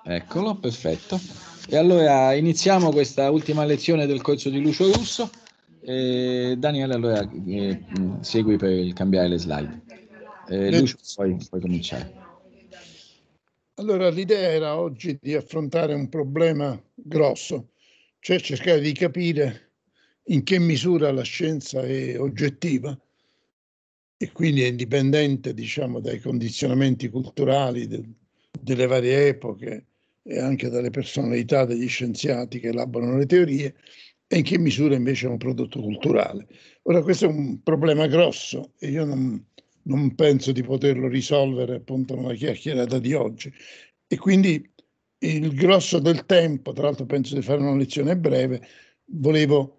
Eccolo, perfetto. E allora iniziamo questa ultima lezione del corso di Lucio Russo. Daniele, allora segui per cambiare le slide. Lucio, puoi cominciare. Allora, l'idea era oggi di affrontare un problema grosso, cioè cercare di capire in che misura la scienza è oggettiva e quindi è indipendente, diciamo, dai condizionamenti culturali delle varie epoche e anche dalle personalità degli scienziati che elaborano le teorie, e in che misura invece è un prodotto culturale. Ora, questo è un problema grosso e io non penso di poterlo risolvere appunto nella chiacchierata di oggi. E quindi il grosso del tempo, tra l'altro penso di fare una lezione breve, volevo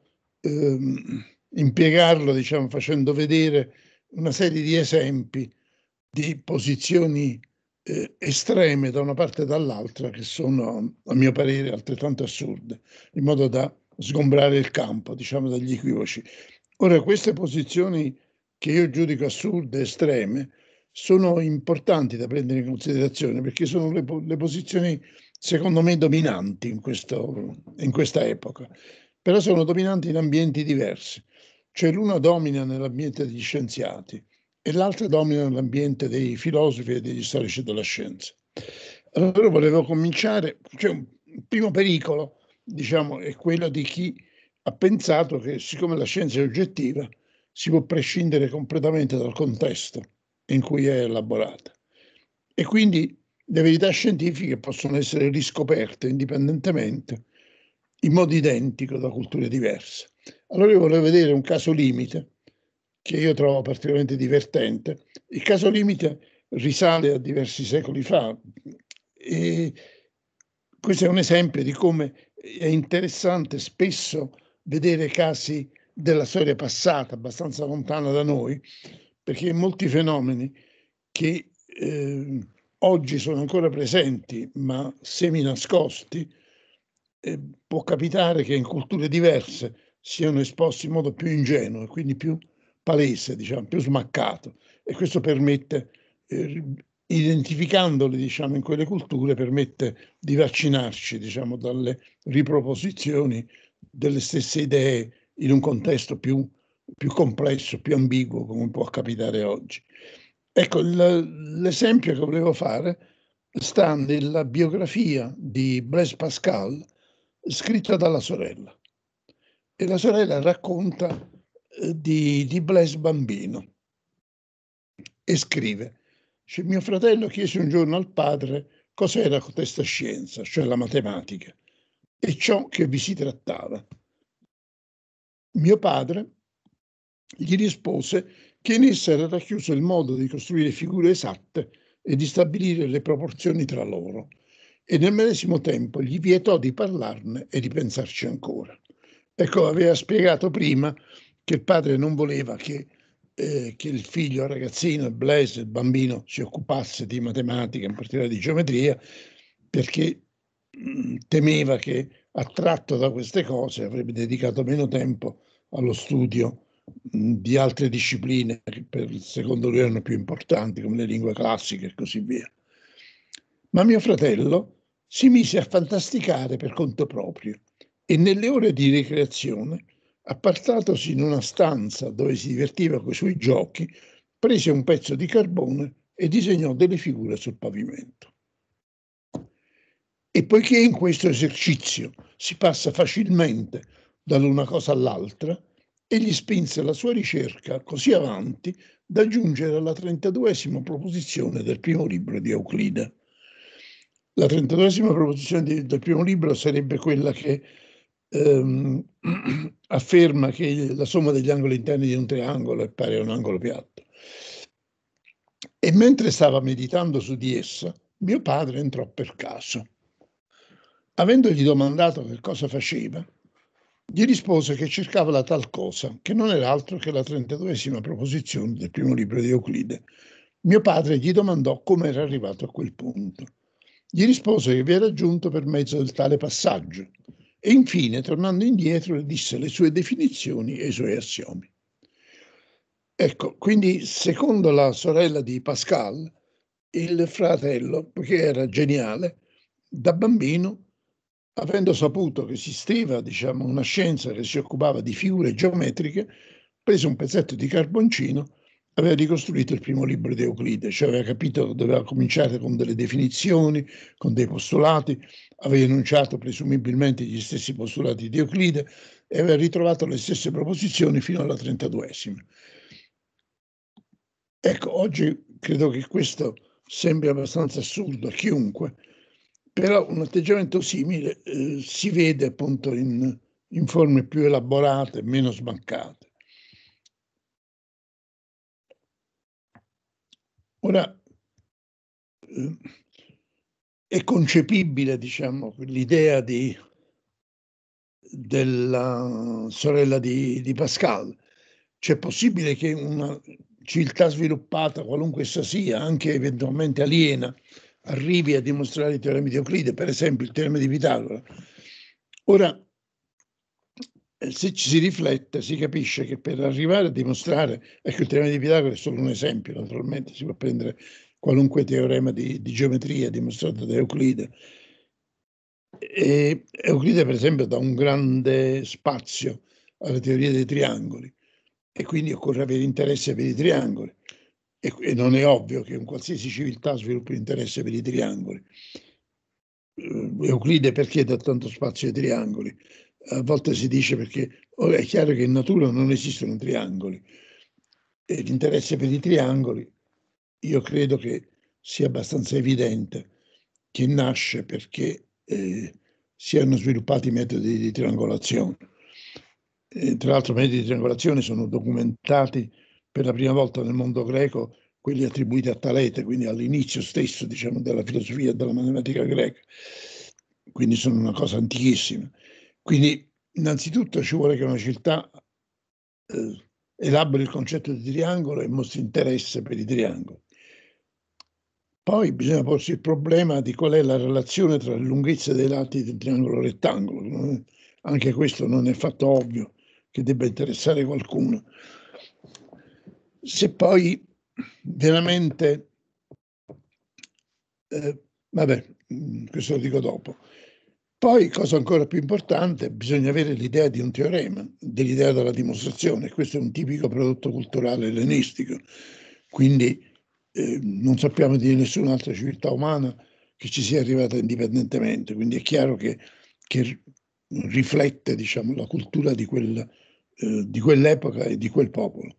impiegarlo, diciamo, facendo vedere una serie di esempi di posizioni estreme da una parte e dall'altra, che sono, a mio parere, altrettanto assurde, in modo da sgombrare il campo, diciamo, dagli equivoci. Ora, queste posizioni che io giudico assurde, estreme, sono importanti da prendere in considerazione perché sono le posizioni, secondo me, dominanti in questa epoca, però sono dominanti in ambienti diversi. Cioè l'una domina nell'ambiente degli scienziati e l'altra domina nell'ambiente dei filosofi e degli storici della scienza. Allora volevo cominciare, cioè un primo pericolo, diciamo, è quello di chi ha pensato che siccome la scienza è oggettiva si può prescindere completamente dal contesto in cui è elaborata e quindi le verità scientifiche possono essere riscoperte indipendentemente in modo identico da culture diverse. Allora io volevo vedere un caso limite che io trovo particolarmente divertente. Il caso limite risale a diversi secoli fa e questo è un esempio di come è interessante spesso vedere casi della storia passata, abbastanza lontana da noi, perché molti fenomeni che oggi sono ancora presenti, ma semi nascosti, può capitare che in culture diverse siano esposti in modo più ingenuo e quindi più palese, diciamo, più smaccato. E questo permette, identificandoli, diciamo, in quelle culture, permette di vaccinarci, diciamo, dalle riproposizioni delle stesse idee in un contesto più complesso, più ambiguo, come può capitare oggi. Ecco, l'esempio che volevo fare sta nella biografia di Blaise Pascal, scritta dalla sorella. E la sorella racconta di Blaise bambino e scrive: mio fratello chiese un giorno al padre cos'era questa scienza, cioè la matematica, e ciò che vi si trattava. Mio padre gli rispose che in essa era racchiuso il modo di costruire figure esatte e di stabilire le proporzioni tra loro, e nel medesimo tempo gli vietò di parlarne e di pensarci ancora. Ecco, aveva spiegato prima che il padre non voleva che il figlio, il ragazzino, il Blaise, il bambino, si occupasse di matematica, in particolare di geometria, perché temeva che, attratto da queste cose, avrebbe dedicato meno tempo allo studio di altre discipline che secondo lui erano più importanti, come le lingue classiche e così via. Ma mio fratello si mise a fantasticare per conto proprio e nelle ore di ricreazione, appartatosi in una stanza dove si divertiva coi suoi giochi, prese un pezzo di carbone e disegnò delle figure sul pavimento. E poiché in questo esercizio si passa facilmente dall'una cosa all'altra, egli spinse la sua ricerca così avanti da giungere alla 32esima proposizione del primo libro di Euclide. La 32esima proposizione del primo libro sarebbe quella che afferma che la somma degli angoli interni di un triangolo è pari a un angolo piatto. E mentre stava meditando su di essa, mio padre entrò per caso. Avendogli domandato che cosa faceva, gli rispose che cercava la tal cosa, che non era altro che la 32esima proposizione del primo libro di Euclide. Mio padre gli domandò come era arrivato a quel punto. Gli rispose che vi era giunto per mezzo del tale passaggio e infine, tornando indietro, le disse le sue definizioni e i suoi assiomi. Ecco, quindi secondo la sorella di Pascal, il fratello, poiché era geniale, da bambino, avendo saputo che esisteva, diciamo, una scienza che si occupava di figure geometriche, prese un pezzetto di carboncino, aveva ricostruito il primo libro di Euclide, cioè aveva capito che doveva cominciare con delle definizioni, con dei postulati, aveva enunciato presumibilmente gli stessi postulati di Euclide e aveva ritrovato le stesse proposizioni fino alla 32esima. Ecco, oggi credo che questo sembri abbastanza assurdo a chiunque, però un atteggiamento simile si vede appunto in forme più elaborate, meno sbancate. Ora, è concepibile, diciamo, l'idea della sorella di Pascal. C'è possibile che una civiltà sviluppata, qualunque essa sia, anche eventualmente aliena, arrivi a dimostrare i teoremi di Euclide, per esempio il teorema di Pitagora. Ora, se ci si riflette, si capisce che per arrivare a dimostrare, ecco, il teorema di Pitagora è solo un esempio, naturalmente, si può prendere qualunque teorema di geometria dimostrato da Euclide. E Euclide, per esempio, dà un grande spazio alla teoria dei triangoli e quindi occorre avere interesse per i triangoli. E non è ovvio che un qualsiasi civiltà sviluppi interesse per i triangoli. Euclide perché dà tanto spazio ai triangoli? A volte si dice perché è chiaro che in natura non esistono triangoli e l'interesse per i triangoli io credo che sia abbastanza evidente che nasce perché siano sviluppati metodi di triangolazione. Tra l'altro metodi di triangolazione sono documentati per la prima volta nel mondo greco, quelli attribuiti a Talete, quindi all'inizio stesso, diciamo, della filosofia e della matematica greca. Quindi sono una cosa antichissima. Quindi innanzitutto ci vuole che una civiltà elabori il concetto di triangolo e mostri interesse per i triangoli. Poi bisogna porsi il problema di qual è la relazione tra le lunghezze dei lati del triangolo rettangolo. Anche questo non è affatto ovvio che debba interessare qualcuno. Se poi veramente, vabbè, questo lo dico dopo. Poi, cosa ancora più importante, bisogna avere l'idea di un teorema, dell'idea della dimostrazione. Questo è un tipico prodotto culturale ellenistico. Quindi non sappiamo di nessun'altra civiltà umana che ci sia arrivata indipendentemente. Quindi è chiaro che riflette, diciamo, la cultura di quell'epoca e di quel popolo.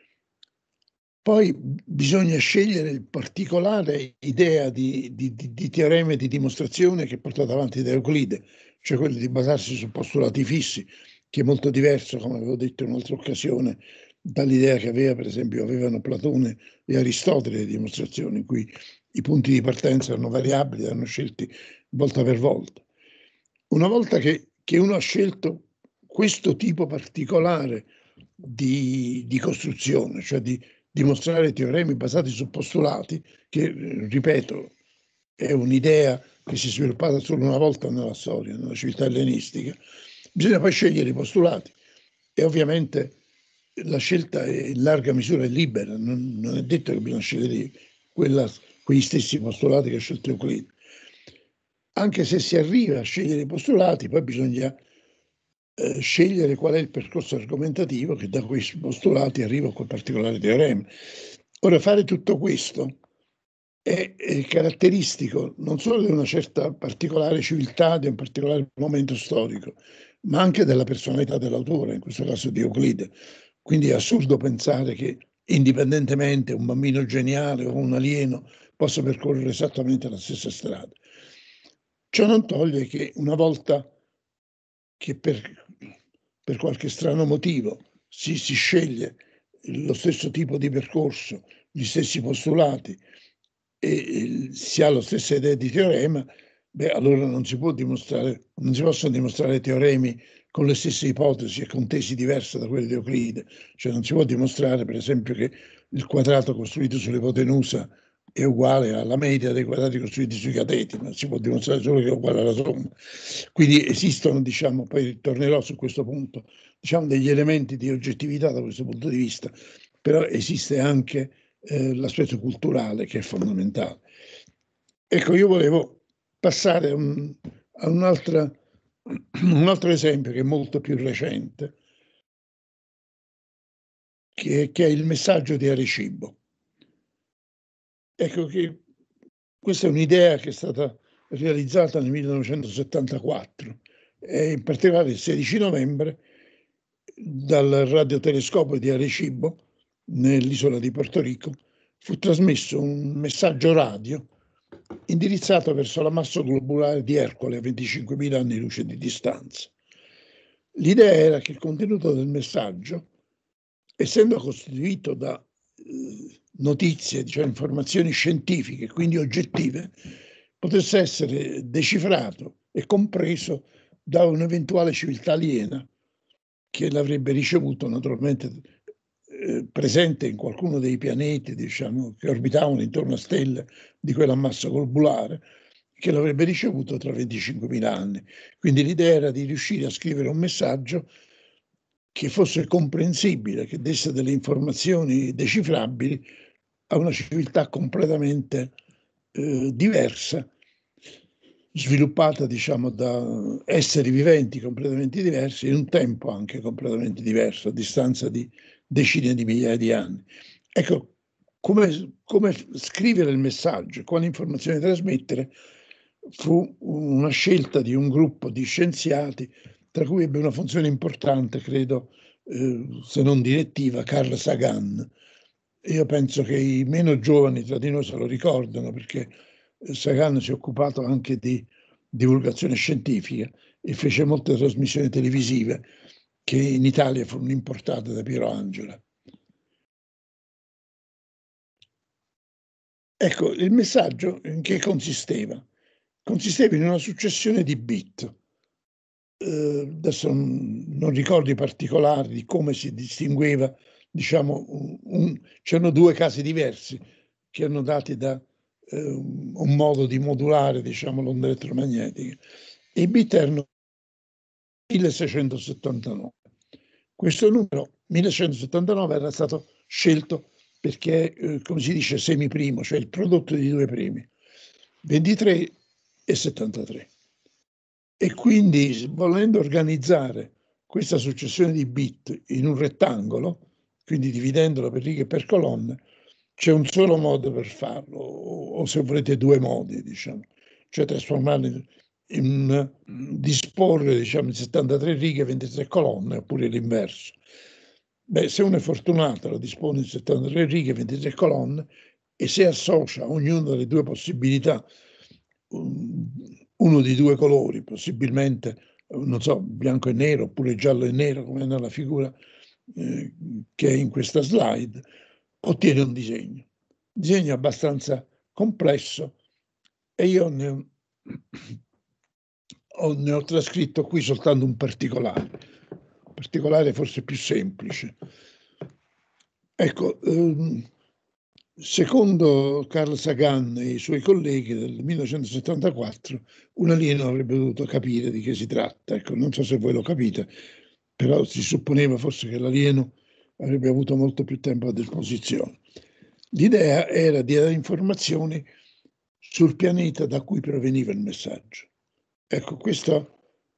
Poi bisogna scegliere il particolare idea di teorema e di dimostrazione che è portata avanti da Euclide, cioè quello di basarsi su postulati fissi, che è molto diverso, come avevo detto in un'altra occasione, dall'idea che avevano Platone e Aristotele le dimostrazioni, in cui i punti di partenza erano variabili, erano scelti volta per volta. Una volta che uno ha scelto questo tipo particolare di costruzione, cioè di dimostrare teoremi basati su postulati, che, ripeto, è un'idea che si è sviluppata solo una volta nella storia, nella civiltà ellenistica, bisogna poi scegliere i postulati e ovviamente la scelta è in larga misura libera, non è detto che bisogna scegliere quegli stessi postulati che ha scelto Euclide. Anche se si arriva a scegliere i postulati, poi bisogna scegliere qual è il percorso argomentativo che da questi postulati arriva a quel particolare teorema. Ora, fare tutto questo è caratteristico non solo di una certa particolare civiltà, di un particolare momento storico, ma anche della personalità dell'autore, in questo caso di Euclide. Quindi è assurdo pensare che indipendentemente un bambino geniale o un alieno possa percorrere esattamente la stessa strada. Ciò non toglie che una volta che per qualche strano motivo si sceglie lo stesso tipo di percorso, gli stessi postulati e si ha la stessa idea di teorema, allora non si possono dimostrare teoremi con le stesse ipotesi e con tesi diverse da quelle di Euclide. Cioè non si può dimostrare, per esempio, che il quadrato costruito sull'ipotenusa è uguale alla media dei quadrati costruiti sui cateti, ma si può dimostrare solo che è uguale alla somma. Quindi esistono, diciamo, poi tornerò su questo punto, diciamo, degli elementi di oggettività da questo punto di vista, però esiste anche l'aspetto culturale che è fondamentale. Ecco, io volevo passare a un altro esempio che è molto più recente, che è il messaggio di Arecibo. Ecco che questa è un'idea che è stata realizzata nel 1974 e in particolare il 16 novembre dal radiotelescopio di Arecibo, nell'isola di Porto Rico, fu trasmesso un messaggio radio indirizzato verso la massa globulare di Ercole a 25.000 anni luce di distanza. L'idea era che il contenuto del messaggio, essendo costituito da notizie, diciamo, informazioni scientifiche, quindi oggettive, potesse essere decifrato e compreso da un'eventuale civiltà aliena che l'avrebbe ricevuto naturalmente presente in qualcuno dei pianeti, diciamo, che orbitavano intorno a stelle di quella massa globulare, che l'avrebbe ricevuto tra 25.000 anni. Quindi l'idea era di riuscire a scrivere un messaggio che fosse comprensibile, che desse delle informazioni decifrabili a una civiltà completamente diversa, sviluppata, diciamo, da esseri viventi completamente diversi, in un tempo anche completamente diverso, a distanza di decine di migliaia di anni. Ecco, come scrivere il messaggio, quali informazioni trasmettere, fu una scelta di un gruppo di scienziati, tra cui ebbe una funzione importante, credo, se non direttiva, Carl Sagan. Io penso che i meno giovani tra di noi se lo ricordano, perché Sagan si è occupato anche di divulgazione scientifica e fece molte trasmissioni televisive che in Italia furono importate da Piero Angela. Ecco, il messaggio in che consisteva? Consisteva in una successione di bit. Adesso non ricordo i particolari di come si distingueva, diciamo, c'erano due casi diversi che erano dati da un modo di modulare, diciamo, l'onda elettromagnetica. E i bit erano 1679. Questo numero 1679 era stato scelto perché, come si dice, semiprimo, cioè il prodotto di due primi, 23 e 73. E quindi, volendo organizzare questa successione di bit in un rettangolo, quindi dividendolo per righe e per colonne, c'è un solo modo per farlo, o se volete due modi, diciamo, cioè trasformarli disporre, diciamo, in 73 righe e 23 colonne, oppure l'inverso. Beh, se uno è fortunato, lo dispone in 73 righe e 23 colonne, e se associa ognuna delle due possibilità uno di due colori, possibilmente, non so, bianco e nero oppure giallo e nero, come nella figura che è in questa slide, ottiene un disegno abbastanza complesso, e io ne ho trascritto qui soltanto un particolare forse più semplice. Ecco, secondo Carl Sagan e i suoi colleghi del 1974, un alieno avrebbe dovuto capire di che si tratta. Ecco, non so se voi lo capite, però si supponeva forse che l'alieno avrebbe avuto molto più tempo a disposizione. L'idea era di dare informazioni sul pianeta da cui proveniva il messaggio. Ecco, questo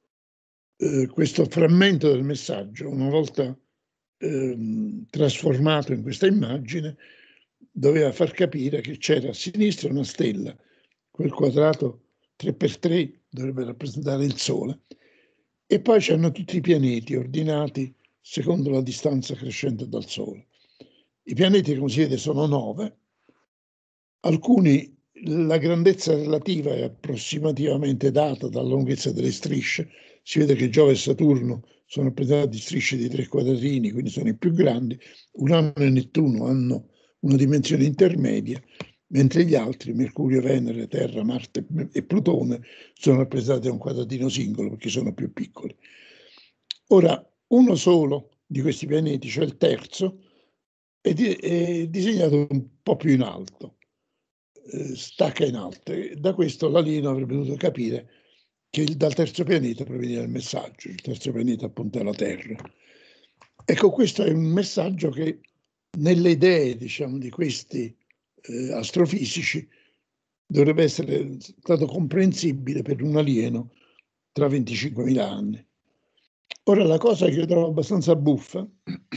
frammento del messaggio, una volta trasformato in questa immagine, doveva far capire che c'era a sinistra una stella, quel quadrato 3x3 dovrebbe rappresentare il Sole, e poi c'erano tutti i pianeti ordinati secondo la distanza crescente dal Sole. I pianeti, come si vede, sono 9, alcuni la grandezza relativa è approssimativamente data dalla lunghezza delle strisce. Si vede che Giove e Saturno sono rappresentati di strisce di 3 quadratini, quindi sono i più grandi. Urano e Nettuno hanno una dimensione intermedia, mentre gli altri, Mercurio, Venere, Terra, Marte e Plutone, sono rappresentati da un quadratino singolo perché sono più piccoli. Ora, uno solo di questi pianeti, cioè il terzo, è disegnato un po' più in alto. Stacca in alto, e da questo l'alieno avrebbe dovuto capire che dal terzo pianeta proveniva il messaggio. Il terzo pianeta appunto è la Terra. Ecco, questo è un messaggio che nelle idee, diciamo, di questi astrofisici dovrebbe essere stato comprensibile per un alieno tra 25.000 anni. Ora, la cosa che io trovo abbastanza buffa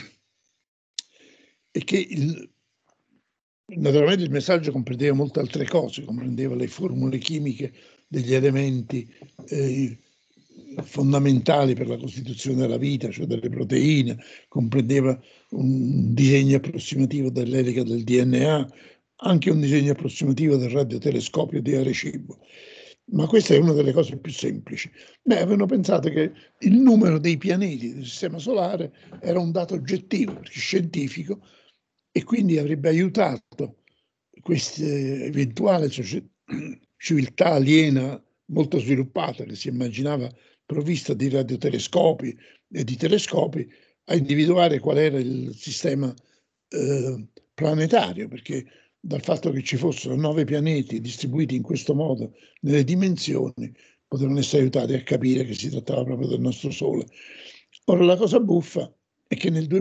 è che naturalmente il messaggio comprendeva molte altre cose, comprendeva le formule chimiche degli elementi fondamentali per la costituzione della vita, cioè delle proteine, comprendeva un disegno approssimativo dell'elica del DNA, anche un disegno approssimativo del radiotelescopio di Arecibo. Ma questa è una delle cose più semplici. Avevano pensato che il numero dei pianeti del Sistema Solare era un dato oggettivo, scientifico, e quindi avrebbe aiutato questa eventuale civiltà aliena molto sviluppata, che si immaginava provvista di radiotelescopi e di telescopi, a individuare qual era il sistema planetario, perché dal fatto che ci fossero 9 pianeti distribuiti in questo modo nelle dimensioni, potevano essere aiutati a capire che si trattava proprio del nostro Sole. Ora, la cosa buffa è che dal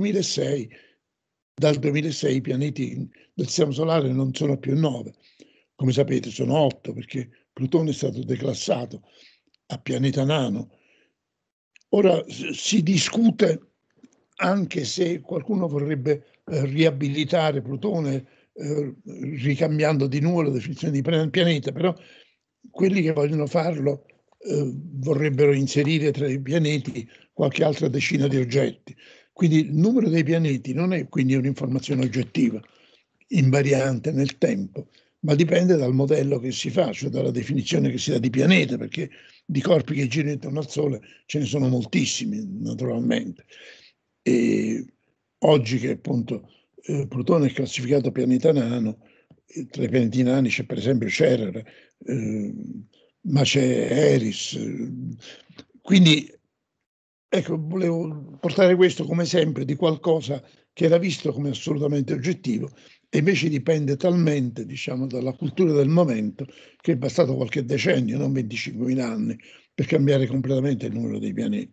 2006 i pianeti del Sistema Solare non sono più 9, come sapete sono 8, perché Plutone è stato declassato a pianeta nano. Ora si discute, anche se qualcuno vorrebbe riabilitare Plutone ricambiando di nuovo la definizione di pianeta, però quelli che vogliono farlo vorrebbero inserire tra i pianeti qualche altra decina di oggetti. Quindi il numero dei pianeti non è quindi un'informazione oggettiva, invariante nel tempo, ma dipende dal modello che si fa, cioè dalla definizione che si dà di pianeta, perché di corpi che girano intorno al Sole ce ne sono moltissimi, naturalmente. E oggi che appunto Plutone è classificato pianeta nano, tra i pianeti nani c'è per esempio Ceres, ma c'è Eris. Quindi ecco, volevo portare questo come esempio di qualcosa che era visto come assolutamente oggettivo e invece dipende talmente, diciamo, dalla cultura del momento, che è bastato qualche decennio, non 25.000 anni, per cambiare completamente il numero dei pianeti.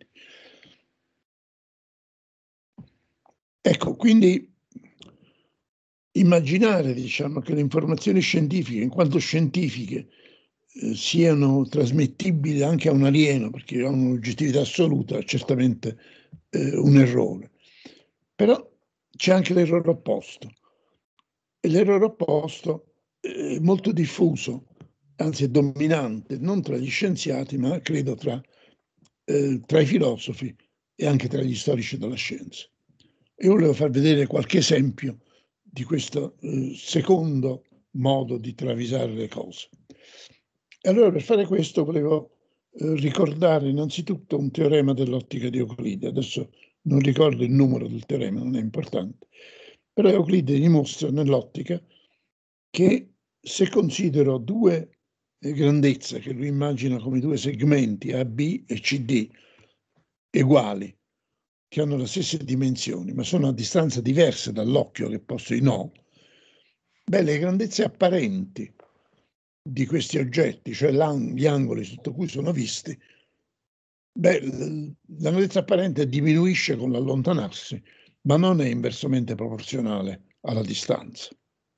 Ecco, quindi immaginare, diciamo, che le informazioni scientifiche, in quanto scientifiche, siano trasmettibili anche a un alieno, perché hanno un'oggettività assoluta, è certamente un errore. Però c'è anche l'errore opposto. E l'errore opposto è molto diffuso, anzi è dominante, non tra gli scienziati, ma credo tra i filosofi e anche tra gli storici della scienza. E volevo far vedere qualche esempio di questo secondo modo di travisare le cose. E allora per fare questo volevo ricordare innanzitutto un teorema dell'ottica di Euclide. Adesso non ricordo il numero del teorema, non è importante, però Euclide dimostra nell'ottica che se considero due grandezze che lui immagina come due segmenti AB e CD uguali, che hanno le stesse dimensioni, ma sono a distanza diverse dall'occhio che posso i no, le grandezze apparenti di questi oggetti, cioè gli angoli sotto cui sono visti, la grandezza apparente diminuisce con l'allontanarsi, ma non è inversamente proporzionale alla distanza.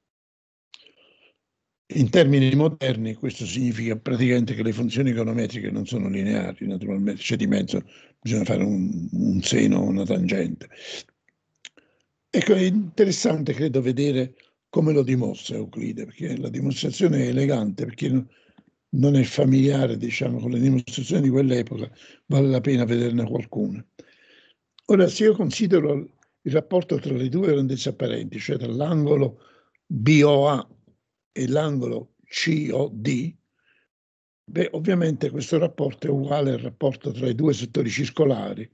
In termini moderni questo significa praticamente che le funzioni econometriche non sono lineari, naturalmente c'è di mezzo, bisogna fare un seno o una tangente. Ecco, è interessante, credo, vedere come lo dimostra Euclide, perché la dimostrazione è elegante, perché non è familiare, diciamo, con le dimostrazioni di quell'epoca, vale la pena vederne qualcuna. Ora, se io considero il rapporto tra le due grandezze apparenti, cioè tra l'angolo BOA e l'angolo COD, ovviamente questo rapporto è uguale al rapporto tra i due settori circolari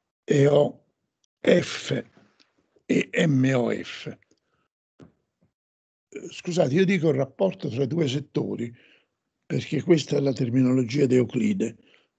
EOF e MOF. Scusate, io dico il rapporto tra i due settori perché questa è la terminologia di Euclide.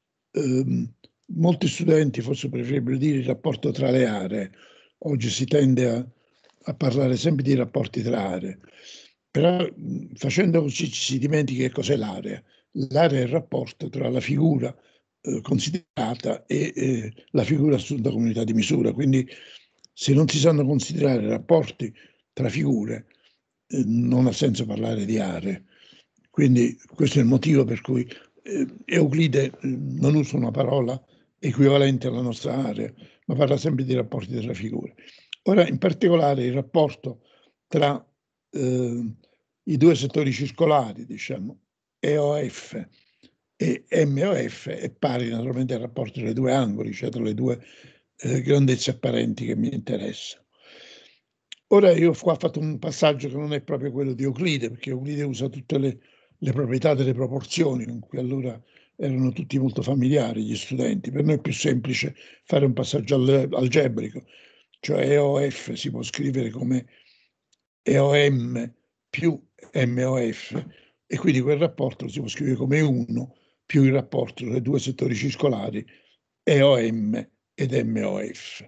Molti studenti forse preferirebbero dire il rapporto tra le aree. Oggi si tende a parlare sempre di rapporti tra aree, però facendo così ci si dimentica che cos'è l'area. L'area è il rapporto tra la figura considerata e la figura assunta come unità di misura. Quindi se non si sanno considerare rapporti tra figure, non ha senso parlare di aree. Quindi questo è il motivo per cui Euclide non usa una parola equivalente alla nostra area, ma parla sempre di rapporti tra figure. Ora, in particolare, il rapporto tra i due settori circolari, diciamo, EOF e MOF, è pari naturalmente al rapporto tra i due angoli, cioè tra le due grandezze apparenti che mi interessano. Ora io qua ho fatto un passaggio che non è proprio quello di Euclide, perché Euclide usa tutte le proprietà delle proporzioni, con cui allora erano tutti molto familiari gli studenti. Per noi è più semplice fare un passaggio algebrico, cioè EOF si può scrivere come EOM più MOF, e quindi quel rapporto lo si può scrivere come 1 più il rapporto tra i due settori circolari EOM ed MOF.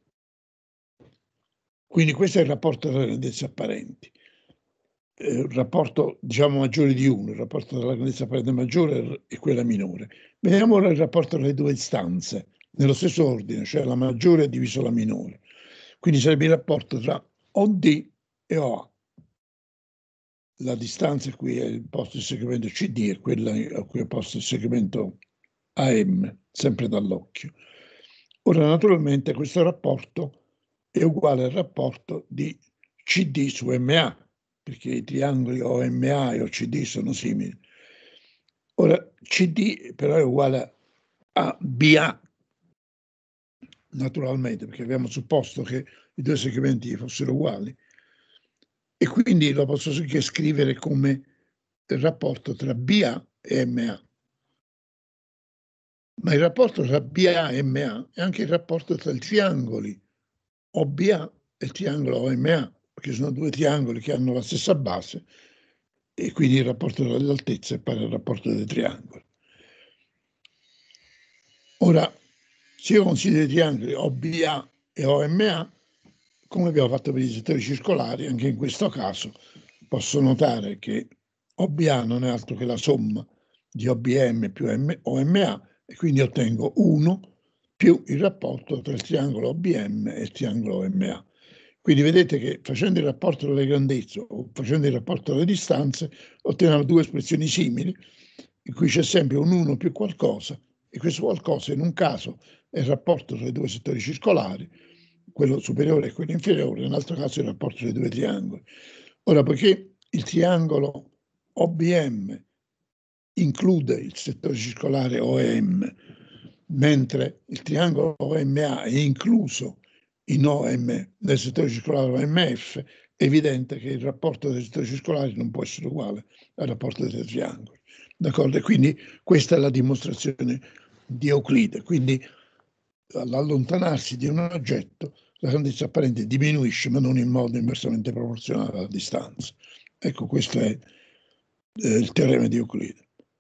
Quindi questo è il rapporto tra le grandezze apparenti. Il rapporto, diciamo, maggiore di 1, il rapporto tra la grandezza apparente maggiore e quella minore. Vediamo ora il rapporto tra le due istanze, nello stesso ordine, cioè la maggiore diviso la minore. Quindi sarebbe il rapporto tra OD e OA. La distanza a cui è posto il segmento CD è quella a cui è posto il segmento AM, sempre dall'occhio. Ora, naturalmente, questo rapporto è uguale al rapporto di CD su MA, perché i triangoli OMA e OCD sono simili. Ora, CD però è uguale a BA, naturalmente, perché abbiamo supposto che i due segmenti fossero uguali, e quindi lo posso anche scrivere come il rapporto tra BA e MA. Ma il rapporto tra BA e MA è anche il rapporto tra i triangoli OBA e il triangolo OMA, perché sono due triangoli che hanno la stessa base, e quindi il rapporto tra le altezze è pari al rapporto dei triangoli. Ora, se io considero i triangoli OBA e OMA, come abbiamo fatto per i settori circolari, anche in questo caso posso notare che OBA non è altro che la somma di OBM più OMA, e quindi ottengo 1 più il rapporto tra il triangolo OBM e il triangolo OMA. Quindi vedete che facendo il rapporto delle grandezze o facendo il rapporto delle distanze otteniamo due espressioni simili, in cui c'è sempre un 1 più qualcosa, e questo qualcosa in un caso è il rapporto tra i due settori circolari, quello superiore e quello inferiore, nell'altro caso è il rapporto tra i due triangoli. Ora, poiché il triangolo OBM include il settore circolare OM, mentre il triangolo OMA è incluso in OM nel settore circolare OMF, è evidente che il rapporto dei settori circolari non può essere uguale al rapporto dei triangoli. D'accordo? E quindi questa è la dimostrazione di Euclide. Quindi all'allontanarsi di un oggetto la grandezza apparente diminuisce, ma non in modo inversamente proporzionale alla distanza. Ecco, questo è il teorema di Euclide.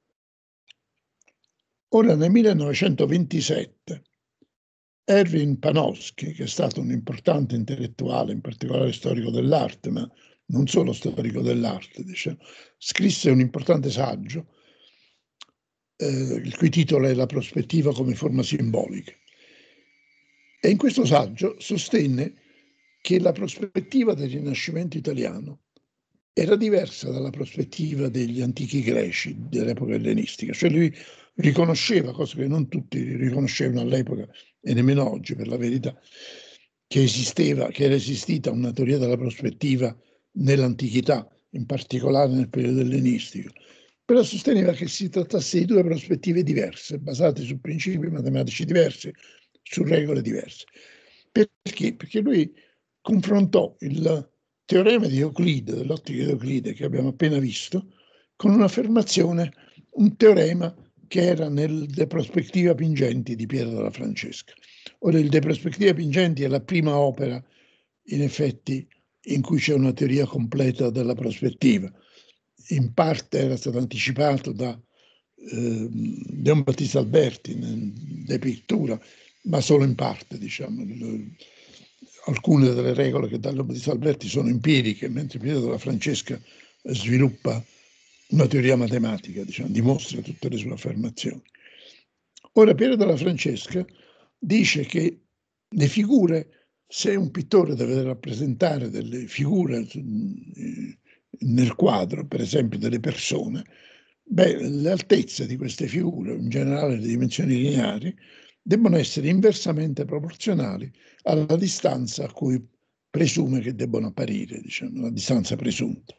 Ora, nel 1927, Erwin Panofsky, che è stato un importante intellettuale, in particolare storico dell'arte, ma non solo storico dell'arte, diciamo, scrisse un importante saggio, il cui titolo è La prospettiva come forma simbolica. E in questo saggio sostenne che la prospettiva del Rinascimento italiano era diversa dalla prospettiva degli antichi greci dell'epoca ellenistica. Cioè lui riconosceva, cosa che non tutti riconoscevano all'epoca e nemmeno oggi per la verità, che era esistita una teoria della prospettiva nell'antichità, in particolare nel periodo ellenistico, però sosteneva che si trattasse di due prospettive diverse, basate su principi matematici diversi, su regole diverse. Perché? Perché lui confrontò il teorema di Euclide, dell'ottica di Euclide che abbiamo appena visto, con un'affermazione, un teorema che era nel De Prospectiva Pingenti di Piero della Francesca. Ora, il De Prospectiva Pingenti è la prima opera, in effetti, in cui c'è una teoria completa della prospettiva. In parte era stato anticipato da Leon Battista Alberti De Pictura, ma solo in parte, diciamo. Alcune delle regole che dà Leon Battista Alberti sono empiriche, mentre Piero della Francesca sviluppa una teoria matematica, diciamo, dimostra tutte le sue affermazioni. Ora, Piero della Francesca dice che le figure, se un pittore deve rappresentare delle figure nel quadro, per esempio, delle persone, le altezze di queste figure, in generale le dimensioni lineari, debbono essere inversamente proporzionali alla distanza a cui presume che debbano apparire, diciamo, la distanza presunta.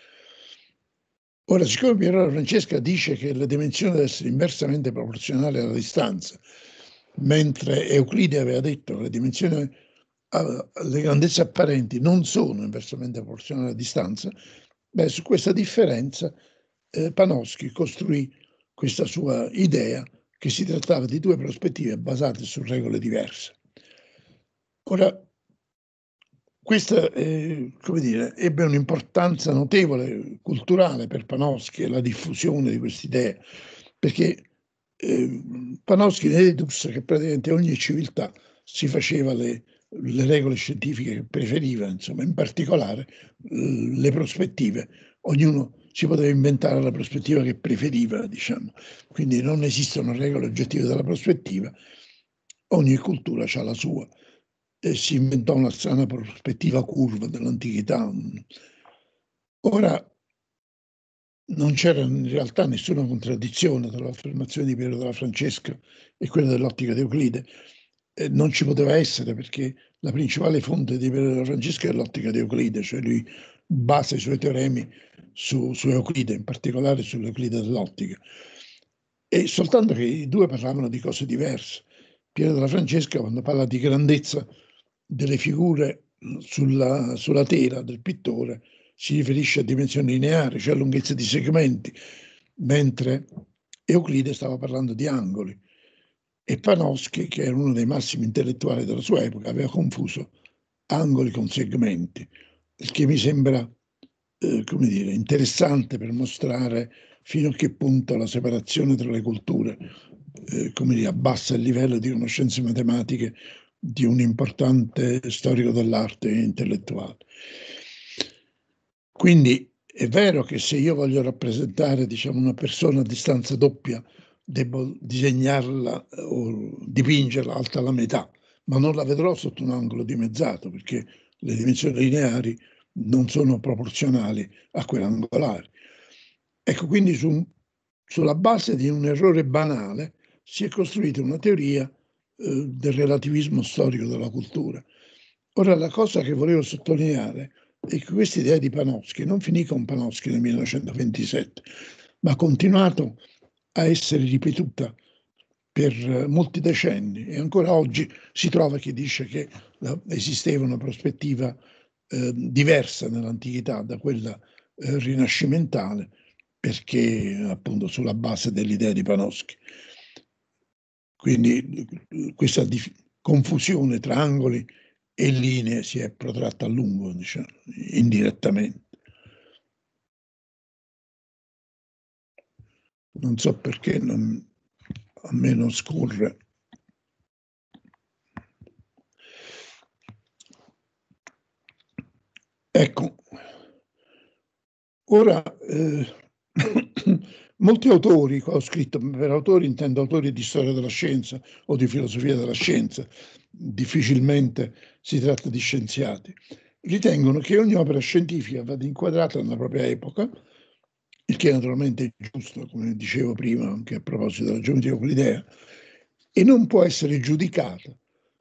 Ora, siccome Piero Francesca dice che le dimensioni devono essere inversamente proporzionali alla distanza, mentre Euclide aveva detto che le dimensioni, le grandezze apparenti non sono inversamente proporzionali alla distanza, su questa differenza Panofsky costruì questa sua idea che si trattava di due prospettive basate su regole diverse. Ora, questa, come dire, ebbe un'importanza notevole culturale per Panofsky e la diffusione di quest'idea, perché Panofsky ne dedusse che praticamente ogni civiltà si faceva le regole scientifiche che preferiva, insomma, in particolare le prospettive. Ognuno si poteva inventare la prospettiva che preferiva, diciamo. Quindi non esistono regole oggettive della prospettiva, ogni cultura ha la sua. E si inventò una strana prospettiva curva dell'antichità. Ora, non c'era in realtà nessuna contraddizione tra l'affermazione di Piero della Francesca e quella dell'ottica di Euclide. Non ci poteva essere, perché la principale fonte di Piero della Francesca è l'ottica di Euclide, cioè lui basa i suoi teoremi su Euclide, in particolare sull'Euclide dell'ottica. E soltanto che i due parlavano di cose diverse. Piero della Francesca, quando parla di grandezza delle figure sulla tela del pittore, si riferisce a dimensioni lineari, cioè a lunghezza di segmenti, mentre Euclide stava parlando di angoli. E Panofsky, che era uno dei massimi intellettuali della sua epoca, aveva confuso angoli con segmenti, il che mi sembra, come dire, interessante per mostrare fino a che punto la separazione tra le culture, come dire, abbassa il livello di conoscenze matematiche di un importante storico dell'arte e intellettuale. Quindi è vero che se io voglio rappresentare, diciamo, una persona a distanza doppia, devo disegnarla o dipingerla alta alla metà, ma non la vedrò sotto un angolo dimezzato, perché le dimensioni lineari non sono proporzionali a quelle angolari. Ecco, quindi sulla base di un errore banale si è costruita una teoria del relativismo storico della cultura. Ora, la cosa che volevo sottolineare è che questa idea di Panofsky non finì con Panofsky nel 1927, ma ha continuato a essere ripetuta per molti decenni, e ancora oggi si trova chi dice che esisteva una prospettiva diversa nell'antichità da quella rinascimentale, perché appunto sulla base dell'idea di Panofsky. Quindi questa confusione tra angoli e linee si è protratta a lungo, diciamo, indirettamente. Non so perché a me non scorre. Ecco, ora molti autori, qua ho scritto, per autori intendo autori di storia della scienza o di filosofia della scienza, difficilmente si tratta di scienziati, ritengono che ogni opera scientifica vada inquadrata nella propria epoca, il che naturalmente è giusto, come dicevo prima, anche a proposito della geometria euclidea, e non può essere giudicata.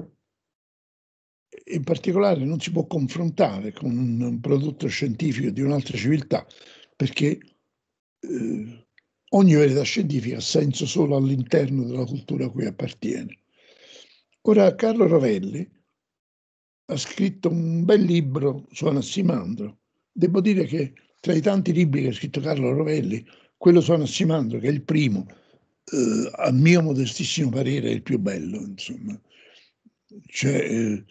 In particolare non si può confrontare con un prodotto scientifico di un'altra civiltà, perché ogni verità scientifica ha senso solo all'interno della cultura a cui appartiene. Ora, Carlo Rovelli ha scritto un bel libro su Anassimandro. Devo dire che tra i tanti libri che ha scritto Carlo Rovelli, quello su Anassimandro, che è il primo, a mio modestissimo parere è il più bello, insomma. Cioè,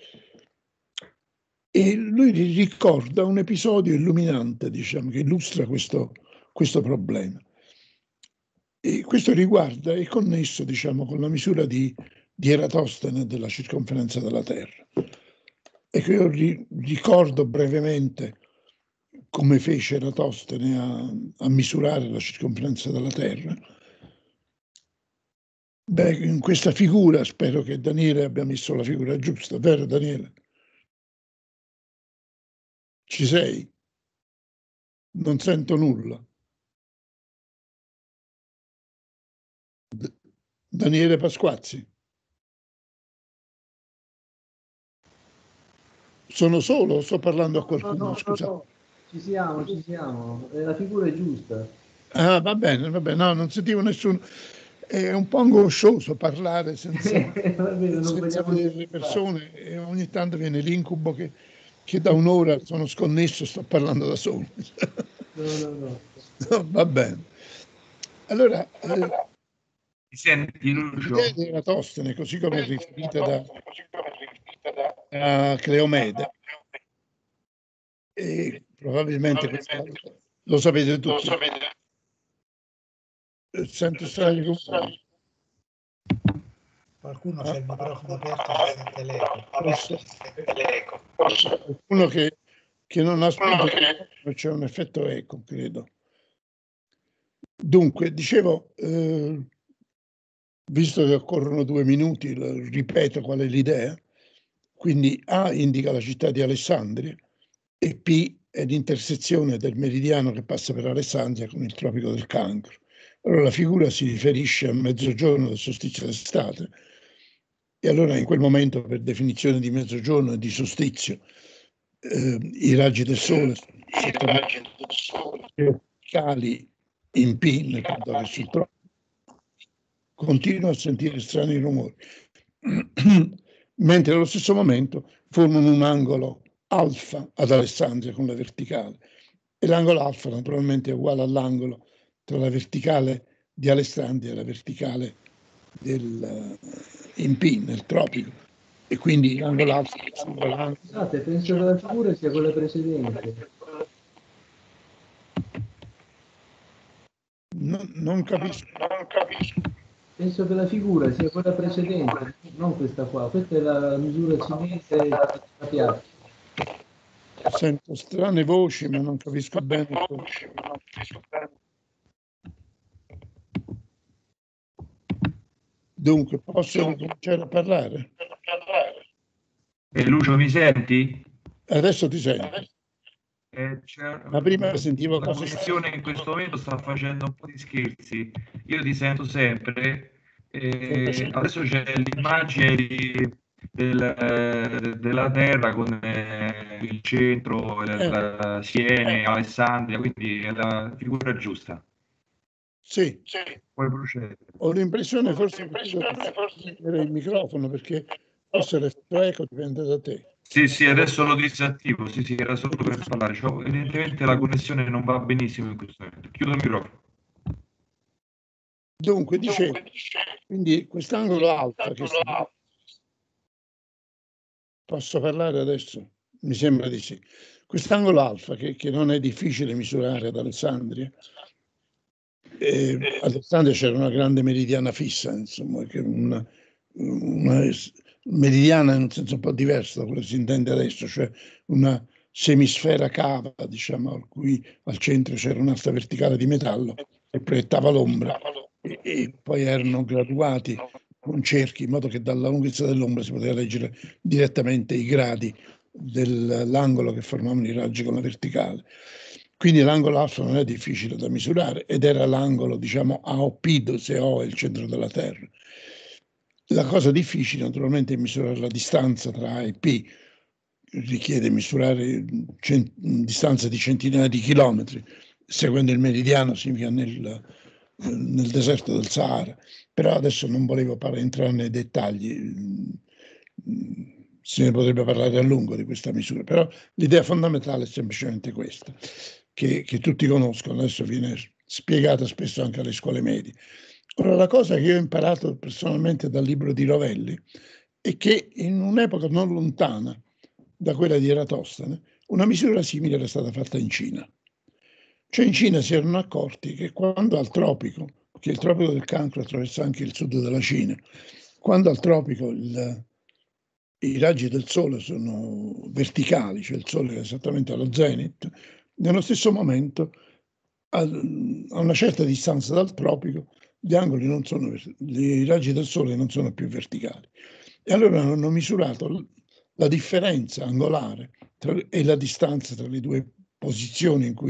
e lui ricorda un episodio illuminante, diciamo, che illustra questo problema. E questo riguarda, è connesso, diciamo, con la misura di Eratostene della circonferenza della Terra. Ecco, io ricordo brevemente come fece Eratostene a misurare la circonferenza della Terra. In questa figura, spero che Daniele abbia messo la figura giusta, vero Daniele? Ci sei? Non sento nulla. Daniele Pasquazzi. Sono solo, sto parlando a qualcuno, No, scusa. no. Ci siamo. La figura è giusta. Ah, va bene, no, non sentivo nessuno. È un po' angoscioso parlare senza vedere le persone e ogni tanto viene l'incubo che da un'ora sono sconnesso e sto parlando da solo. No. No, va bene. Allora, Mi senti, Lucio? l'idea di Eratostene, così come riferita da Cleomede, e probabilmente lo sapete tutti. Sento strani rumori. Qualcuno c'è il microfono aperto e sente l'eco. Qualcuno che non ha spento, c'è un effetto eco, credo. Dunque, dicevo, visto che occorrono 2 minuti, ripeto qual è l'idea. Quindi A indica la città di Alessandria e P è l'intersezione del meridiano che passa per Alessandria con il Tropico del Cancro. Allora la figura si riferisce a mezzogiorno del solstizio d'estate e allora in quel momento, per definizione di mezzogiorno e di solstizio, i raggi del sole verticali in P, nel caso che sul tropico, continuo a sentire strani rumori, mentre allo stesso momento formano un angolo alfa ad Alessandria con la verticale, e l'angolo alfa naturalmente è uguale all'angolo tra la verticale di Alessandria e la verticale in P, nel tropico, e quindi l'angolo alfa è Scusate, penso che la figura sia quella precedente. Non capisco. Penso che la figura sia quella precedente, non questa qua. Questa è la misura cinese della piazza. Sento strane voci, ma non capisco bene. Dunque, posso cominciare a parlare? Lucio, mi senti? Adesso ti sento. Ma prima sentivo la cose connessione in questo momento sta facendo un po' di scherzi. Io ti sento sempre. Adesso c'è l'immagine della Terra con il centro, Siene, Alessandria, quindi è la figura giusta. Sì. Puoi procedere. Ho l'impressione forse che il microfono, perché forse l'effetto eco dipende da te. Sì, adesso lo disattivo, sì, era solo per parlare. Evidentemente la connessione non va benissimo in questo momento. Chiudo il microfono. Dunque, dicevo, quindi quest'angolo alfa che posso parlare adesso? Mi sembra di sì. Quest'angolo alfa che non è difficile misurare ad Alessandria. Ad Alessandria c'era una grande meridiana fissa, insomma, che una meridiana in un senso un po' diverso da quello che si intende adesso, cioè una semisfera cava, diciamo, al centro c'era un'asta verticale di metallo che proiettava l'ombra e poi erano graduati con cerchi, in modo che dalla lunghezza dell'ombra si poteva leggere direttamente i gradi dell'angolo che formavano i raggi con la verticale. Quindi l'angolo alfa non è difficile da misurare ed era l'angolo, diciamo, AOP, se O è il centro della Terra. La cosa difficile naturalmente è misurare la distanza tra A e P, richiede misurare distanze di centinaia di chilometri, seguendo il meridiano significa nel deserto del Sahara, però adesso non volevo entrare nei dettagli, se ne potrebbe parlare a lungo di questa misura, però l'idea fondamentale è semplicemente questa, che tutti conoscono, adesso viene spiegata spesso anche alle scuole medie. Ora, la cosa che io ho imparato personalmente dal libro di Rovelli è che in un'epoca non lontana da quella di Eratostene, una misura simile era stata fatta in Cina. Cioè in Cina si erano accorti che quando al tropico, che il tropico del Cancro attraversa anche il sud della Cina, quando al tropico i raggi del sole sono verticali, cioè il sole è esattamente allo zenith, nello stesso momento, a una certa distanza dal tropico, i raggi del sole non sono più verticali. E allora hanno misurato la differenza angolare e la distanza tra le due posizioni in cui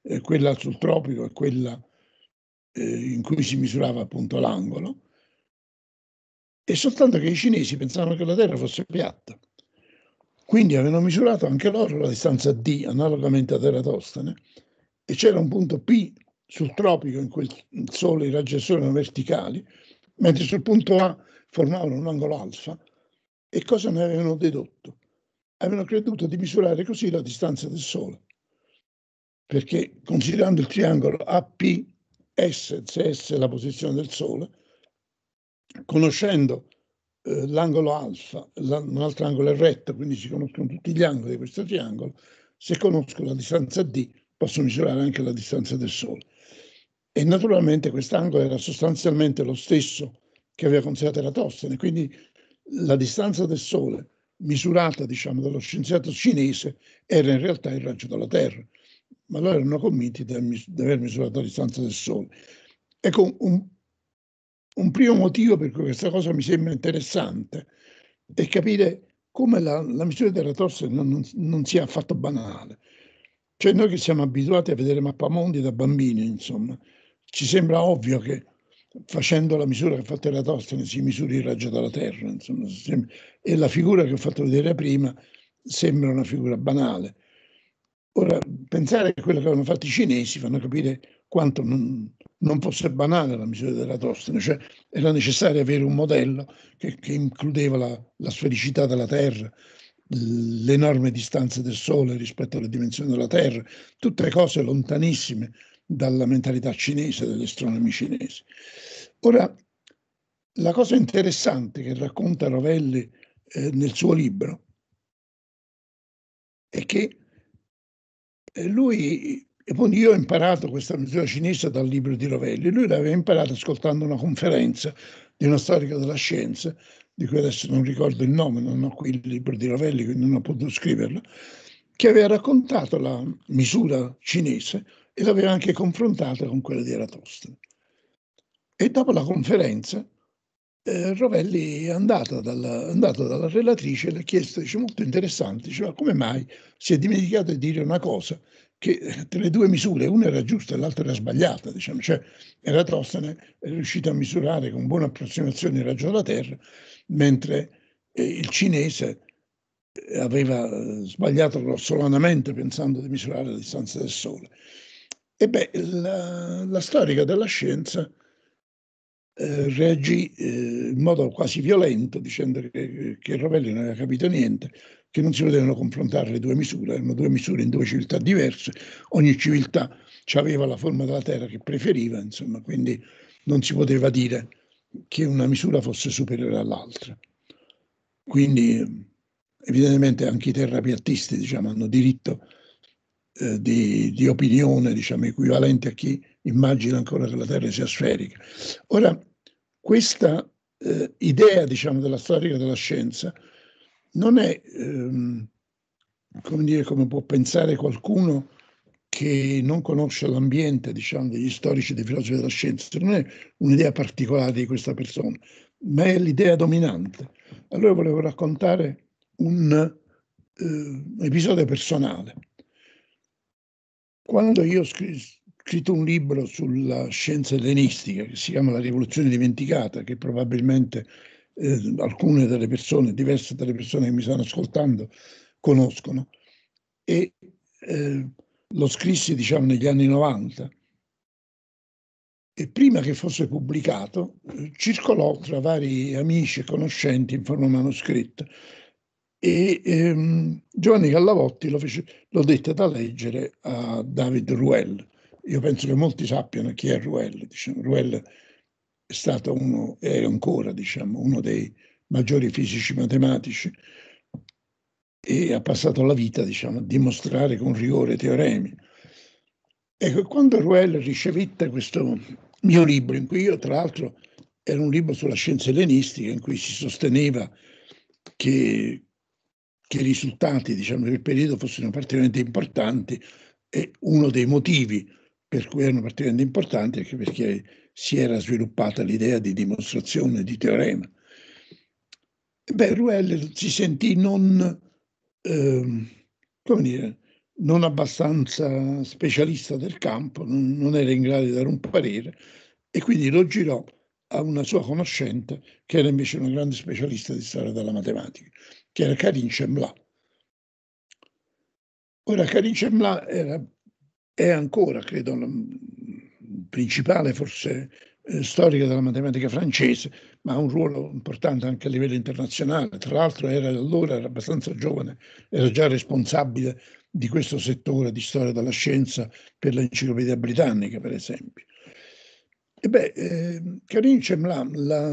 quella sul tropico e quella in cui si misurava appunto l'angolo, e soltanto che i cinesi pensavano che la Terra fosse piatta. Quindi avevano misurato anche loro la distanza D, analogamente ad Eratostene, e c'era un punto P sul tropico in cui il Sole e i raggi del Sole erano verticali, mentre sul punto A formavano un angolo alfa. E cosa ne avevano dedotto? Avevano creduto di misurare così la distanza del Sole, perché considerando il triangolo APS, se S è la posizione del Sole, conoscendo l'angolo alfa, un altro angolo è retto, quindi si conoscono tutti gli angoli di questo triangolo, se conosco la distanza D posso misurare anche la distanza del Sole. E naturalmente quest'angolo era sostanzialmente lo stesso che aveva considerato Eratostene, quindi la distanza del Sole misurata, diciamo, dallo scienziato cinese era in realtà il raggio della Terra, ma loro erano convinti di aver misurato la distanza del Sole. Ecco, un primo motivo per cui questa cosa mi sembra interessante è capire come la misura di Eratostene non sia affatto banale. Cioè noi che siamo abituati a vedere mappamondi da bambini, insomma, ci sembra ovvio che facendo la misura che ha fatto Eratostene si misuri il raggio della Terra, insomma, e la figura che ho fatto vedere prima sembra una figura banale. Ora, pensare a quello che avevano fatto i cinesi fanno capire quanto non fosse banale la misura dell'Eratostene, cioè era necessario avere un modello che includeva la sfericità della Terra, l'enorme distanza del Sole rispetto alle dimensioni della Terra, tutte cose lontanissime dalla mentalità cinese, degli astronomi cinesi. Ora, la cosa interessante che racconta Rovelli nel suo libro è che io ho imparato questa misura cinese dal libro di Rovelli, lui l'aveva imparata ascoltando una conferenza di una storica della scienza, di cui adesso non ricordo il nome, non ho qui il libro di Rovelli, quindi non ho potuto scriverlo, che aveva raccontato la misura cinese e l'aveva anche confrontata con quella di Eratostene. E dopo la conferenza Rovelli è andato dalla relatrice e le ha chiesto, dice, molto interessante, diceva, come mai si è dimenticato di dire una cosa, che tra le due misure una era giusta e l'altra era sbagliata, diciamo, cioè Eratostene è riuscito a misurare con buona approssimazione il raggio della Terra, mentre il cinese aveva sbagliato grossolanamente pensando di misurare la distanza del Sole. E beh, la storica della scienza reagì in modo quasi violento dicendo che Rovelli non aveva capito niente, che non si potevano confrontare le due misure, erano due misure in due civiltà diverse, ogni civiltà aveva la forma della Terra che preferiva, insomma, quindi non si poteva dire che una misura fosse superiore all'altra. Quindi evidentemente anche i terrapiattisti, diciamo, hanno diritto di opinione, diciamo, equivalente a chi immagina ancora che la Terra sia sferica. Ora, questa idea, diciamo, della storia della scienza non è, come dire, come può pensare qualcuno che non conosce l'ambiente, diciamo, degli storici, dei filosofi della scienza, non è un'idea particolare di questa persona, ma è l'idea dominante. Allora volevo raccontare un episodio personale. Quando io ho scritto un libro sulla scienza ellenistica che si chiama La rivoluzione dimenticata, che probabilmente alcune delle persone, diverse dalle persone che mi stanno ascoltando, conoscono, e lo scrissi, diciamo, negli anni 90, e prima che fosse pubblicato circolò tra vari amici e conoscenti in forma manoscritta, e Giovanni Gallavotti lo dette da leggere a David Rouelle. Io penso che molti sappiano chi è Rouelle. Diciamo. Rouelle è stato è ancora, diciamo, uno dei maggiori fisici matematici e ha passato la vita, diciamo, a dimostrare con rigore teoremi. Ecco, quando Rouelle ricevette questo mio libro, in cui io tra l'altro era un libro sulla scienza ellenistica, in cui si sosteneva che i risultati, diciamo, del periodo fossero particolarmente importanti, e uno dei motivi per cui erano particolarmente importanti è perché si era sviluppata l'idea di dimostrazione di teorema. Beh, Rouelle si sentì non, come dire, non abbastanza specialista del campo, non era in grado di dare un parere, e quindi lo girò a una sua conoscente che era invece una grande specialista di storia della matematica, che era Karine Chemla. Ora, Karine Chemla è ancora, credo, la principale forse storica della matematica francese, ma ha un ruolo importante anche a livello internazionale. Tra l'altro era abbastanza giovane, era già responsabile di questo settore di storia della scienza per l'Enciclopedia Britannica, per esempio. Karine Chemla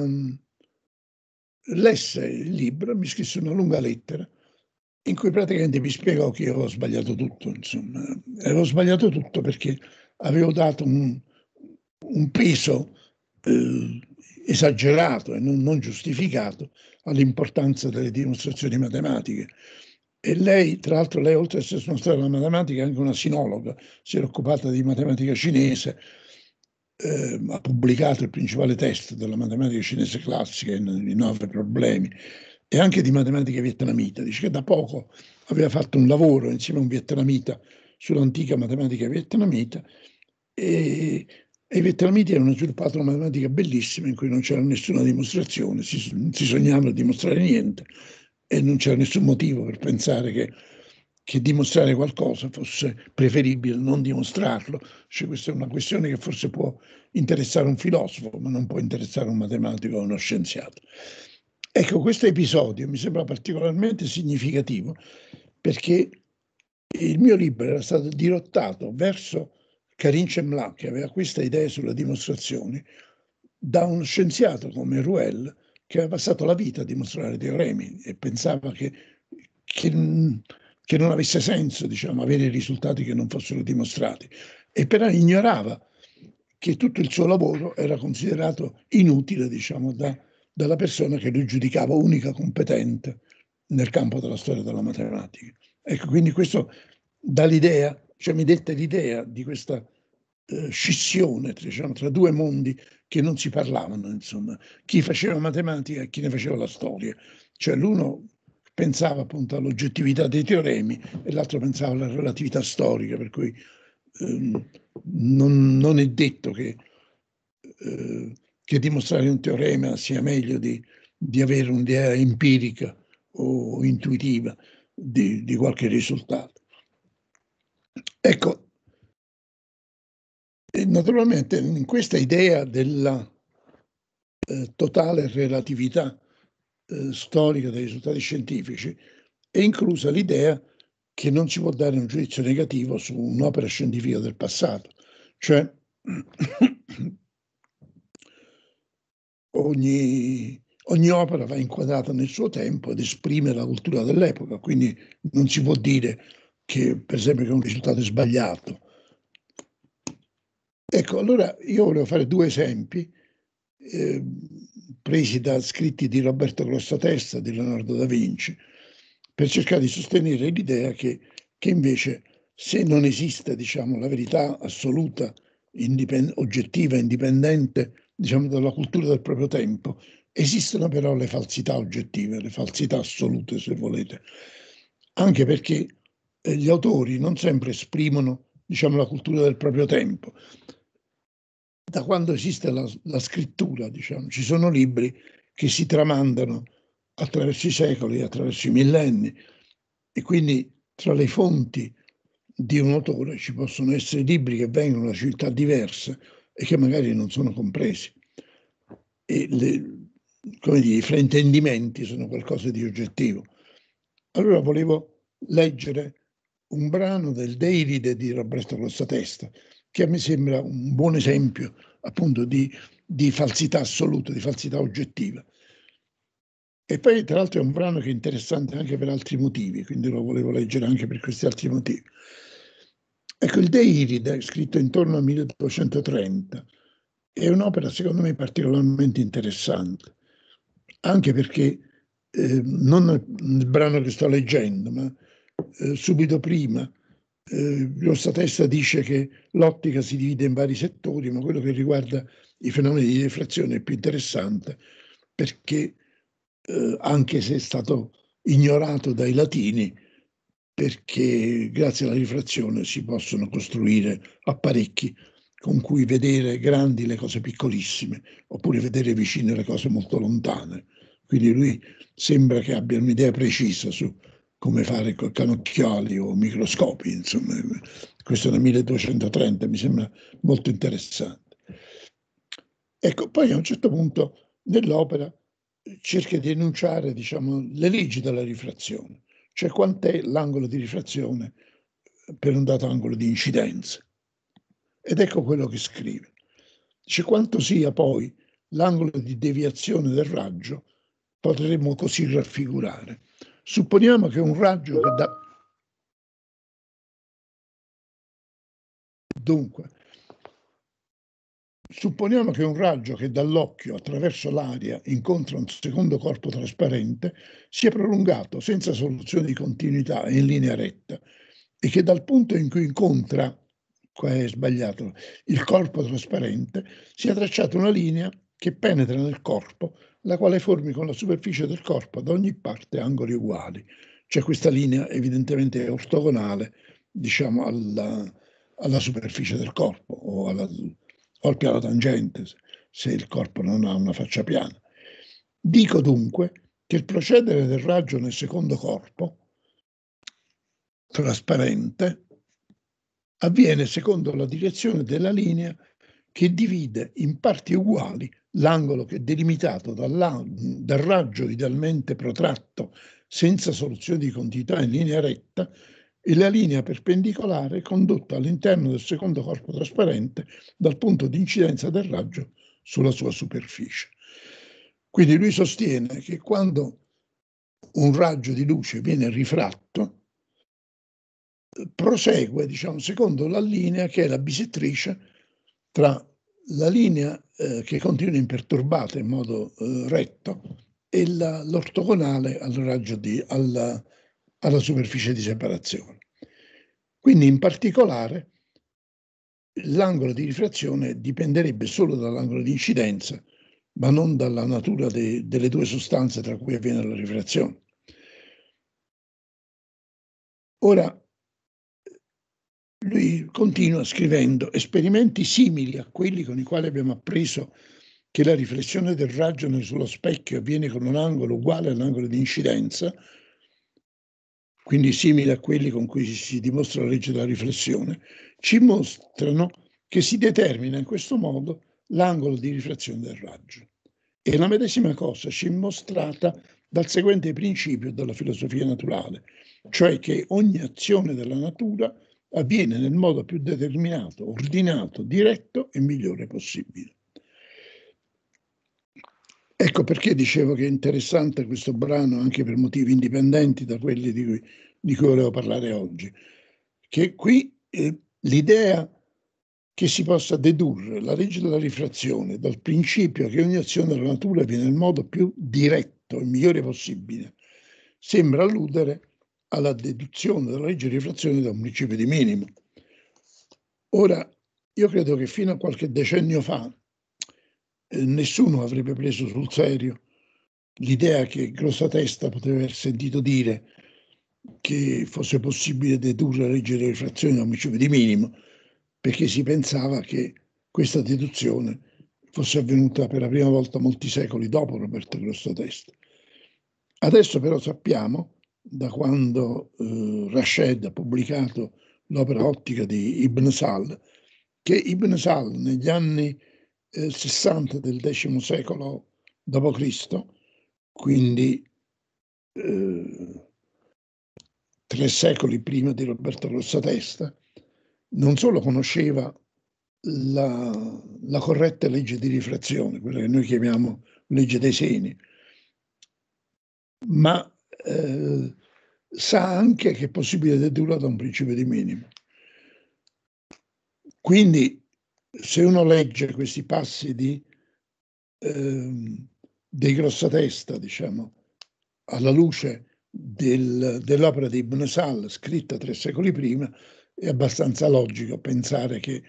lesse il libro, mi scrisse una lunga lettera in cui praticamente mi spiegò che io avevo sbagliato tutto, insomma. Avevo sbagliato tutto perché avevo dato un peso esagerato e non giustificato all'importanza delle dimostrazioni matematiche. E lei, tra l'altro, lei oltre ad essere una storia della matematica è anche una sinologa, si era occupata di matematica cinese, ha pubblicato il principale testo della matematica cinese classica, i 9 problemi, e anche di matematica vietnamita. Dice che da poco aveva fatto un lavoro insieme a un vietnamita sull'antica matematica vietnamita, e i vietnamiti hanno sviluppato una matematica bellissima in cui non c'era nessuna dimostrazione, si sognavano di dimostrare niente e non c'era nessun motivo per pensare che dimostrare qualcosa fosse preferibile non dimostrarlo. Cioè, questa è una questione che forse può interessare un filosofo, ma non può interessare un matematico o uno scienziato. Ecco, questo episodio mi sembra particolarmente significativo perché il mio libro era stato dirottato verso Karine Chemla, che aveva questa idea sulle dimostrazioni, da uno scienziato come Rouelle, che aveva passato la vita a dimostrare teoremi e pensava che non avesse senso, diciamo, avere risultati che non fossero dimostrati, e però ignorava che tutto il suo lavoro era considerato inutile, diciamo, dalla persona che lui giudicava unica competente nel campo della storia della matematica. Ecco, quindi questo dà l'idea, cioè mi dette l'idea di questa scissione, diciamo, tra due mondi che non si parlavano, insomma, chi faceva matematica e chi ne faceva la storia. Cioè l'uno pensava appunto all'oggettività dei teoremi e l'altro pensava alla relatività storica, per cui non è detto che dimostrare un teorema sia meglio di avere un'idea empirica o intuitiva di qualche risultato. Ecco, e naturalmente in questa idea della totale relatività storica dei risultati scientifici è inclusa l'idea che non si può dare un giudizio negativo su un'opera scientifica del passato, cioè ogni opera va inquadrata nel suo tempo ed esprime la cultura dell'epoca, quindi non si può dire che, per esempio, che un risultato è sbagliato. Ecco, allora io volevo fare due esempi presi da scritti di Roberto Grossatesta, di Leonardo da Vinci, per cercare di sostenere l'idea che invece, se non esiste, diciamo, la verità assoluta, oggettiva, indipendente, diciamo, dalla cultura del proprio tempo, esistono però le falsità oggettive, le falsità assolute, se volete, anche perché gli autori non sempre esprimono, diciamo, la cultura del proprio tempo. Da quando esiste la scrittura, diciamo, ci sono libri che si tramandano attraverso i secoli, attraverso i millenni, e quindi tra le fonti di un autore ci possono essere libri che vengono da civiltà diverse e che magari non sono compresi. E come dire, i fraintendimenti sono qualcosa di oggettivo. Allora volevo leggere un brano del Deiride di Roberto Grossatesta, che a me sembra un buon esempio appunto di falsità assoluta, di falsità oggettiva. E poi tra l'altro è un brano che è interessante anche per altri motivi, quindi lo volevo leggere anche per questi altri motivi. Ecco, il Deiride, scritto intorno al 1230, è un'opera secondo me particolarmente interessante, anche perché non il brano che sto leggendo, ma subito prima Grossatesta dice che l'ottica si divide in vari settori, ma quello che riguarda i fenomeni di rifrazione è più interessante perché anche se è stato ignorato dai latini, perché grazie alla rifrazione si possono costruire apparecchi con cui vedere grandi le cose piccolissime, oppure vedere vicine le cose molto lontane. Quindi lui sembra che abbia un'idea precisa su come fare con cannocchiali o microscopi, insomma. Questo nel 1230 mi sembra molto interessante. Ecco, poi a un certo punto nell'opera cerca di enunciare, diciamo, le leggi della rifrazione, cioè quant'è l'angolo di rifrazione per un dato angolo di incidenza. Ed ecco quello che scrive. Dice: quanto sia poi l'angolo di deviazione del raggio, potremmo così raffigurare. Supponiamo che un raggio che da... Dunque, supponiamo che un raggio che dall'occhio attraverso l'aria incontra un secondo corpo trasparente sia prolungato senza soluzione di continuità e in linea retta, e che dal punto in cui incontra, qua è sbagliato, il corpo trasparente, sia tracciata una linea che penetra nel corpo, la quale formi con la superficie del corpo da ogni parte angoli uguali. Cioè questa linea evidentemente è ortogonale, diciamo, alla superficie del corpo o al piano tangente, se il corpo non ha una faccia piana. Dico dunque che il procedere del raggio nel secondo corpo trasparente avviene secondo la direzione della linea che divide in parti uguali l'angolo che è delimitato dal raggio idealmente protratto senza soluzione di continuità in linea retta e la linea perpendicolare condotta all'interno del secondo corpo trasparente dal punto di incidenza del raggio sulla sua superficie. Quindi lui sostiene che quando un raggio di luce viene rifratto, prosegue, diciamo, secondo la linea che è la bisettrice tra la linea che continua imperturbata in modo retto e l'ortogonale al raggio alla superficie di separazione. Quindi in particolare l'angolo di rifrazione dipenderebbe solo dall'angolo di incidenza, ma non dalla natura delle due sostanze tra cui avviene la rifrazione. Ora, lui continua scrivendo: esperimenti simili a quelli con i quali abbiamo appreso che la riflessione del raggio sullo specchio avviene con un angolo uguale all'angolo di incidenza, quindi simili a quelli con cui si dimostra la legge della riflessione, ci mostrano che si determina in questo modo l'angolo di rifrazione del raggio. E la medesima cosa ci è mostrata dal seguente principio della filosofia naturale, cioè che ogni azione della natura avviene nel modo più determinato, ordinato, diretto e migliore possibile. Ecco perché dicevo che è interessante questo brano anche per motivi indipendenti da quelli di cui volevo parlare oggi, che qui l'idea che si possa dedurre la legge della rifrazione dal principio che ogni azione della natura avviene nel modo più diretto e migliore possibile sembra alludere alla deduzione della legge di rifrazione da un principio di minimo. Ora, io credo che fino a qualche decennio fa nessuno avrebbe preso sul serio l'idea che Grossatesta poteva aver sentito dire che fosse possibile dedurre la legge di rifrazione da un principio di minimo, perché si pensava che questa deduzione fosse avvenuta per la prima volta molti secoli dopo Roberto Grossatesta. Adesso però sappiamo, da quando Rashed ha pubblicato l'opera ottica di Ibn Sal, che Ibn Sal negli anni 60 del X secolo d.C., quindi 3 secoli prima di Roberto Grossatesta, non solo conosceva la corretta legge di rifrazione, quella che noi chiamiamo legge dei seni, ma sa anche che è possibile dedurla da un principio di minimo. Quindi, se uno legge questi passi dei Grossatesta, diciamo, alla luce dell'opera di Ibn Sal, scritta 3 secoli prima, è abbastanza logico pensare che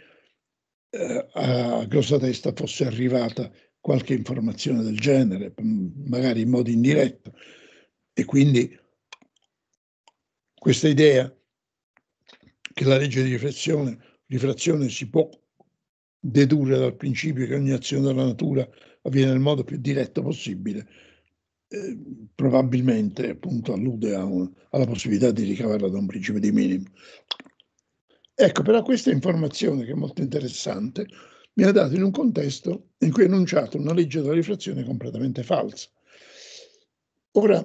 a Grossatesta fosse arrivata qualche informazione del genere, magari in modo indiretto, e quindi questa idea che la legge di rifrazione si può dedurre dal principio che ogni azione della natura avviene nel modo più diretto possibile, probabilmente appunto allude alla possibilità di ricavarla da un principio di minimo. Ecco, però questa informazione, che è molto interessante, mi ha dato in un contesto in cui è enunciato una legge della rifrazione completamente falsa. Ora,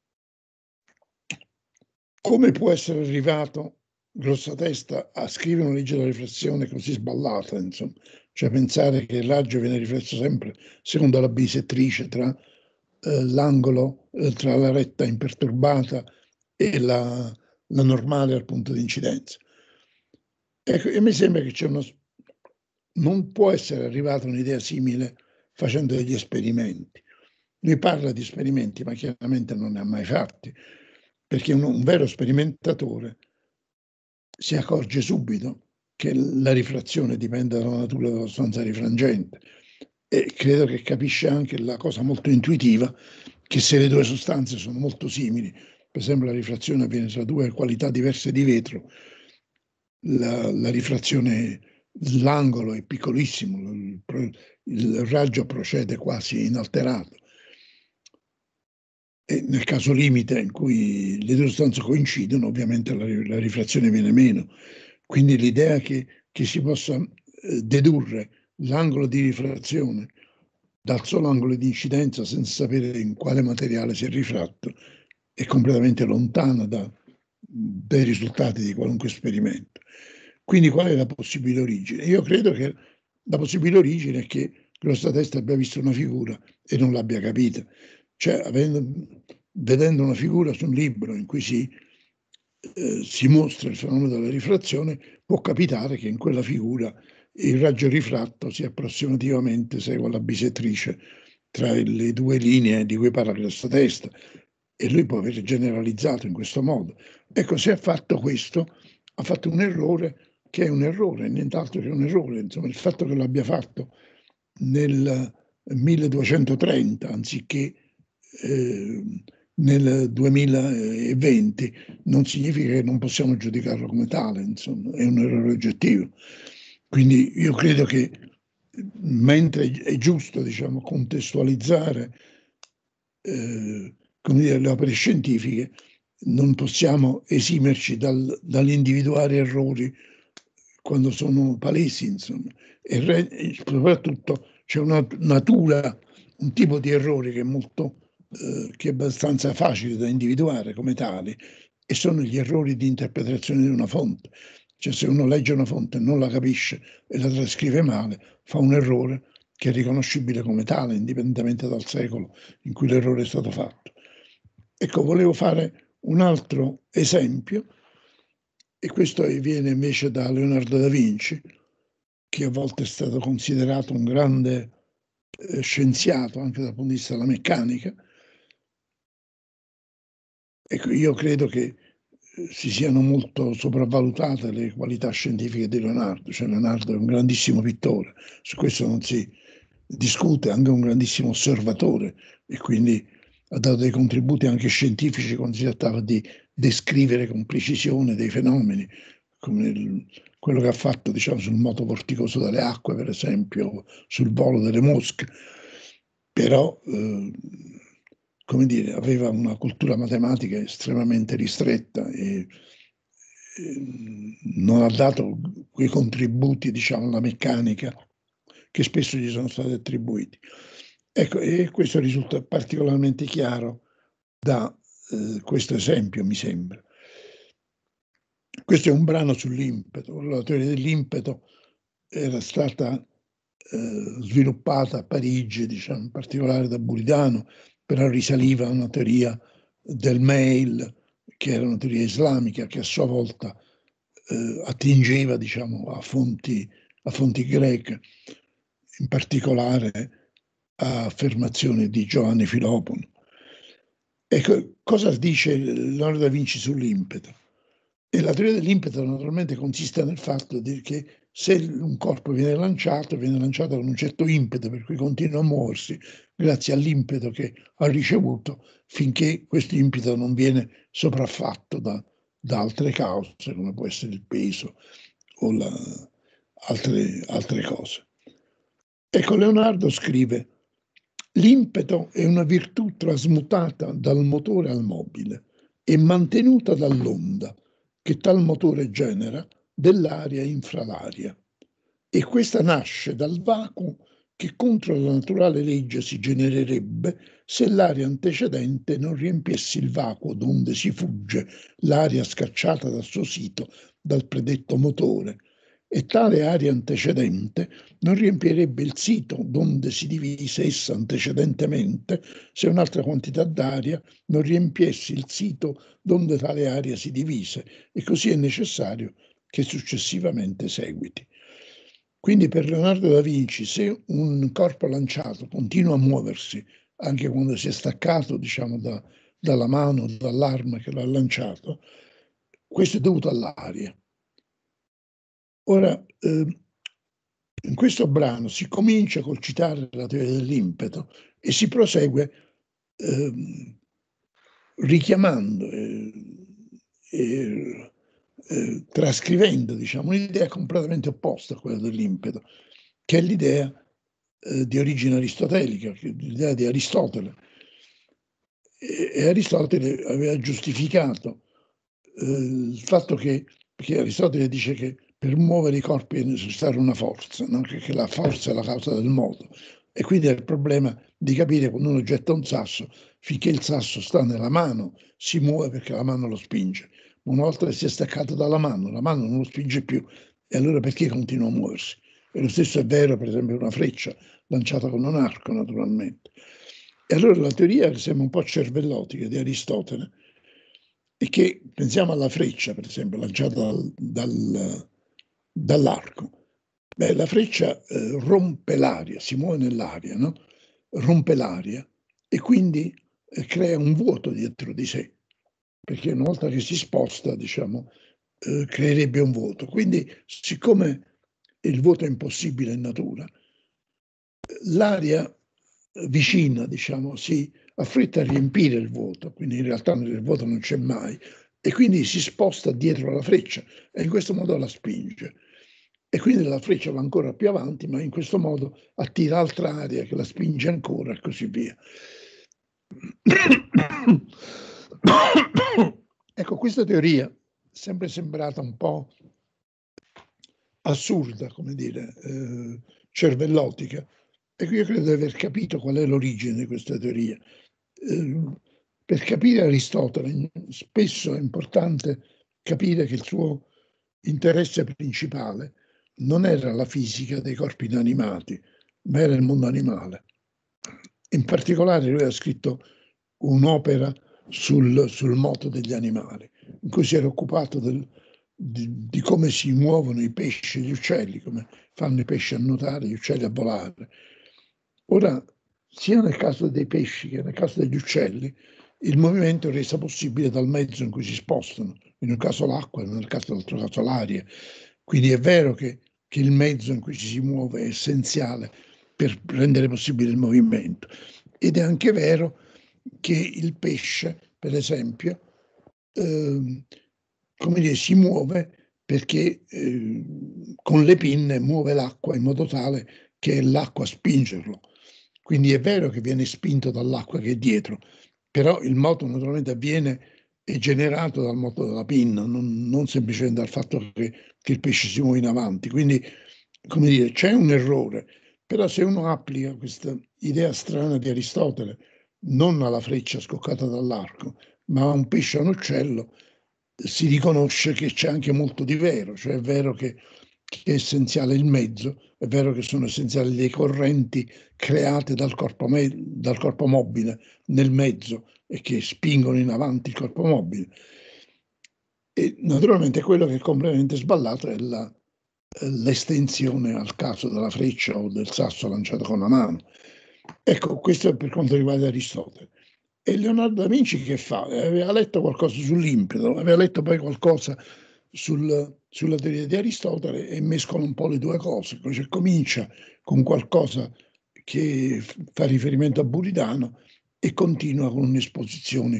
come può essere arrivato Grossatesta a scrivere una legge della rifrazione così sballata, insomma? Cioè pensare che il raggio viene riflesso sempre secondo la bisettrice tra l'angolo, tra la retta imperturbata e la normale al punto di incidenza. Ecco, e mi sembra che non può essere arrivata un'idea simile facendo degli esperimenti. Lui parla di esperimenti, ma chiaramente non ne ha mai fatti, perché un vero sperimentatore si accorge subito che la rifrazione dipende dalla natura della sostanza rifrangente, e credo che capisce anche la cosa molto intuitiva, che se le due sostanze sono molto simili, per esempio la rifrazione avviene tra due qualità diverse di vetro, la rifrazione, l'angolo è piccolissimo, il raggio procede quasi inalterato. E nel caso limite in cui le due sostanze coincidono, ovviamente la rifrazione viene meno. Quindi l'idea che si possa dedurre l'angolo di rifrazione dal solo angolo di incidenza senza sapere in quale materiale si è rifratto è completamente lontana dai risultati di qualunque esperimento. Quindi qual è la possibile origine? Io credo che la possibile origine è che Grossatesta abbia visto una figura e non l'abbia capita. Cioè, vedendo una figura su un libro in cui si mostra il fenomeno della rifrazione, può capitare che in quella figura il raggio rifratto sia approssimativamente segua la bisettrice tra le due linee di cui parla Grossatesta, e lui può aver generalizzato in questo modo. Ecco, se ha fatto questo, ha fatto un errore che è un errore, nient'altro che un errore. Insomma, il fatto che l'abbia fatto nel 1230 anziché nel 2020 non significa che non possiamo giudicarlo come tale, insomma, è un errore oggettivo. Quindi io credo che, mentre è giusto, diciamo, contestualizzare come dire, le opere scientifiche, non possiamo esimerci dall'individuare errori quando sono palesi, insomma. E soprattutto c'è una natura, un tipo di errore che è molto che è abbastanza facile da individuare come tali, e sono gli errori di interpretazione di una fonte. Cioè, se uno legge una fonte e non la capisce e la trascrive male, fa un errore che è riconoscibile come tale, indipendentemente dal secolo in cui l'errore è stato fatto. Ecco, volevo fare un altro esempio, e questo viene invece da Leonardo da Vinci, che a volte è stato considerato un grande scienziato anche dal punto di vista della meccanica. Ecco, io credo che si siano molto sopravvalutate le qualità scientifiche di Leonardo. Cioè, Leonardo è un grandissimo pittore, su questo non si discute, anche un grandissimo osservatore, e quindi ha dato dei contributi anche scientifici quando si trattava di descrivere con precisione dei fenomeni, come quello che ha fatto, diciamo, sul moto vorticoso delle acque, per esempio, sul volo delle mosche. Però come dire, aveva una cultura matematica estremamente ristretta e non ha dato quei contributi, diciamo, alla meccanica che spesso gli sono stati attribuiti. Ecco, e questo risulta particolarmente chiaro da questo esempio, mi sembra. Questo è un brano sull'impeto. La teoria dell'impeto era stata sviluppata a Parigi, diciamo, in particolare da Buridano, però risaliva a una teoria del mail, che era una teoria islamica che a sua volta attingeva, diciamo, a fonti greche, in particolare a affermazioni di Giovanni Filopono. Ecco, cosa dice Leonardo da Vinci sull'impeto? E la teoria dell'impeto naturalmente consiste nel fatto che se un corpo viene lanciato con un certo impeto, per cui continua a muoversi grazie all'impeto che ha ricevuto, finché questo impeto non viene sopraffatto da altre cause, come può essere il peso o altre cose. Ecco, Leonardo scrive: l'impeto è una virtù trasmutata dal motore al mobile e mantenuta dall'onda che tal motore genera dell'aria infra l'aria. E questa nasce dal vacuo che contro la naturale legge si genererebbe se l'aria antecedente non riempisse il vacuo donde si fugge l'aria scacciata dal suo sito dal predetto motore, e tale aria antecedente non riempirebbe il sito donde si divise essa antecedentemente se un'altra quantità d'aria non riempiesse il sito donde tale aria si divise, e così è necessario che successivamente seguiti. Quindi per Leonardo da Vinci, se un corpo lanciato continua a muoversi anche quando si è staccato, diciamo, dalla mano, dall'arma che l'ha lanciato, questo è dovuto all'aria. Ora, in questo brano si comincia col citare la teoria dell'impeto e si prosegue richiamando trascrivendo, diciamo, un'idea completamente opposta a quella dell'impeto, che è l'idea di origine aristotelica, l'idea di Aristotele. E Aristotele aveva giustificato il fatto perché Aristotele dice che per muovere i corpi è necessaria una forza, no? Che la forza è la causa del moto. E quindi è il problema di capire quando uno getta un sasso, finché il sasso sta nella mano, si muove perché la mano lo spinge. Ma una volta che si è staccato dalla mano, la mano non lo spinge più. E allora perché continua a muoversi? E lo stesso è vero, per esempio, una freccia lanciata con un arco, naturalmente. E allora la teoria che sembra un po' cervellotica di Aristotele è che, pensiamo alla freccia, per esempio, lanciata dall'arco. Beh, la freccia rompe l'aria, si muove nell'aria, no? Rompe l'aria e quindi crea un vuoto dietro di sé, perché una volta che si sposta, diciamo, creerebbe un vuoto. Quindi, siccome il vuoto è impossibile in natura, l'aria vicina, diciamo, si affretta a riempire il vuoto, quindi in realtà il vuoto non c'è mai, e quindi si sposta dietro alla freccia e in questo modo la spinge. E quindi la freccia va ancora più avanti, ma in questo modo attira altra aria che la spinge ancora e così via. Ecco, questa teoria è sempre sembrata un po' assurda, come dire, cervellotica. Ecco, io credo di aver capito qual è l'origine di questa teoria. Per capire Aristotele, spesso è importante capire che il suo interesse principale non era la fisica dei corpi inanimati, ma era il mondo animale. In particolare lui ha scritto un'opera sul moto degli animali, in cui si era occupato di come si muovono i pesci e gli uccelli, come fanno i pesci a nuotare, gli uccelli a volare. Ora, sia nel caso dei pesci che nel caso degli uccelli, il movimento è reso possibile dal mezzo in cui si spostano, in un caso l'acqua, nel caso dell'altro caso l'aria. Quindi è vero che il mezzo in cui ci si muove è essenziale per rendere possibile il movimento. Ed è anche vero che il pesce, per esempio, come dire, si muove perché con le pinne muove l'acqua in modo tale che è l'acqua a spingerlo. Quindi è vero che viene spinto dall'acqua che è dietro, però il moto naturalmente è generato dal moto della pinna, non semplicemente dal fatto che il pesce si muove in avanti. Quindi, come dire, c'è un errore, però se uno applica questa idea strana di Aristotele non alla freccia scoccata dall'arco, ma a un pesce, a un uccello, si riconosce che c'è anche molto di vero, cioè è vero che è essenziale il mezzo, è vero che sono essenziali le correnti create dal corpo mobile nel mezzo e che spingono in avanti il corpo mobile. E naturalmente quello che è completamente sballato è l'estensione al caso della freccia o del sasso lanciato con la mano. Ecco, questo è per quanto riguarda Aristotele. E Leonardo da Vinci che fa? Aveva letto qualcosa sull'impeto, aveva letto poi qualcosa sulla teoria di Aristotele e mescola un po' le due cose. Cioè, comincia con qualcosa che fa riferimento a Buridano e continua con un'esposizione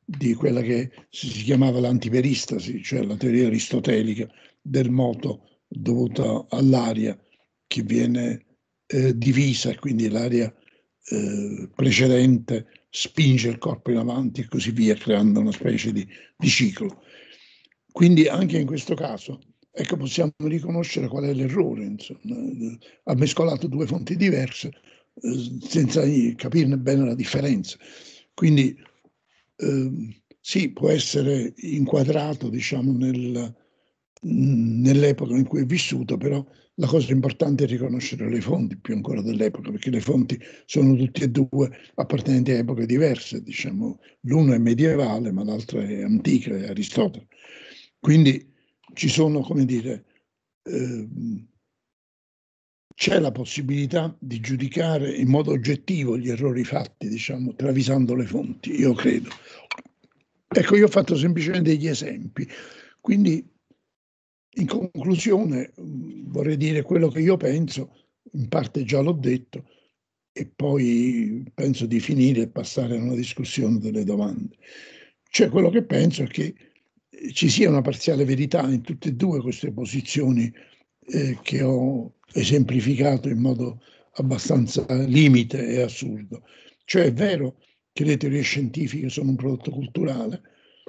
di quella che si chiamava l'antiperistasi, cioè la teoria aristotelica del moto dovuta all'aria che viene divisa, e quindi l'aria precedente spinge il corpo in avanti e così via, creando una specie di ciclo. Quindi anche in questo caso, ecco, possiamo riconoscere qual è l'errore, insomma. Ha mescolato due fonti diverse senza capirne bene la differenza. Quindi sì, può essere inquadrato, diciamo, nell'epoca in cui è vissuto, però la cosa importante è riconoscere le fonti, più ancora dell'epoca, perché le fonti sono tutte e due appartenenti a epoche diverse, diciamo. L'uno è medievale, ma l'altro è antica, è Aristotele. Quindi ci sono, come dire, c'è la possibilità di giudicare in modo oggettivo gli errori fatti, diciamo, travisando le fonti, io credo. Ecco, io ho fatto semplicemente degli esempi. Quindi, in conclusione, vorrei dire quello che io penso, in parte già l'ho detto, e poi penso di finire e passare a una discussione delle domande. Cioè, quello che penso è che ci sia una parziale verità in tutte e due queste posizioni che ho esemplificato in modo abbastanza limite e assurdo. Cioè è vero che le teorie scientifiche sono un prodotto culturale,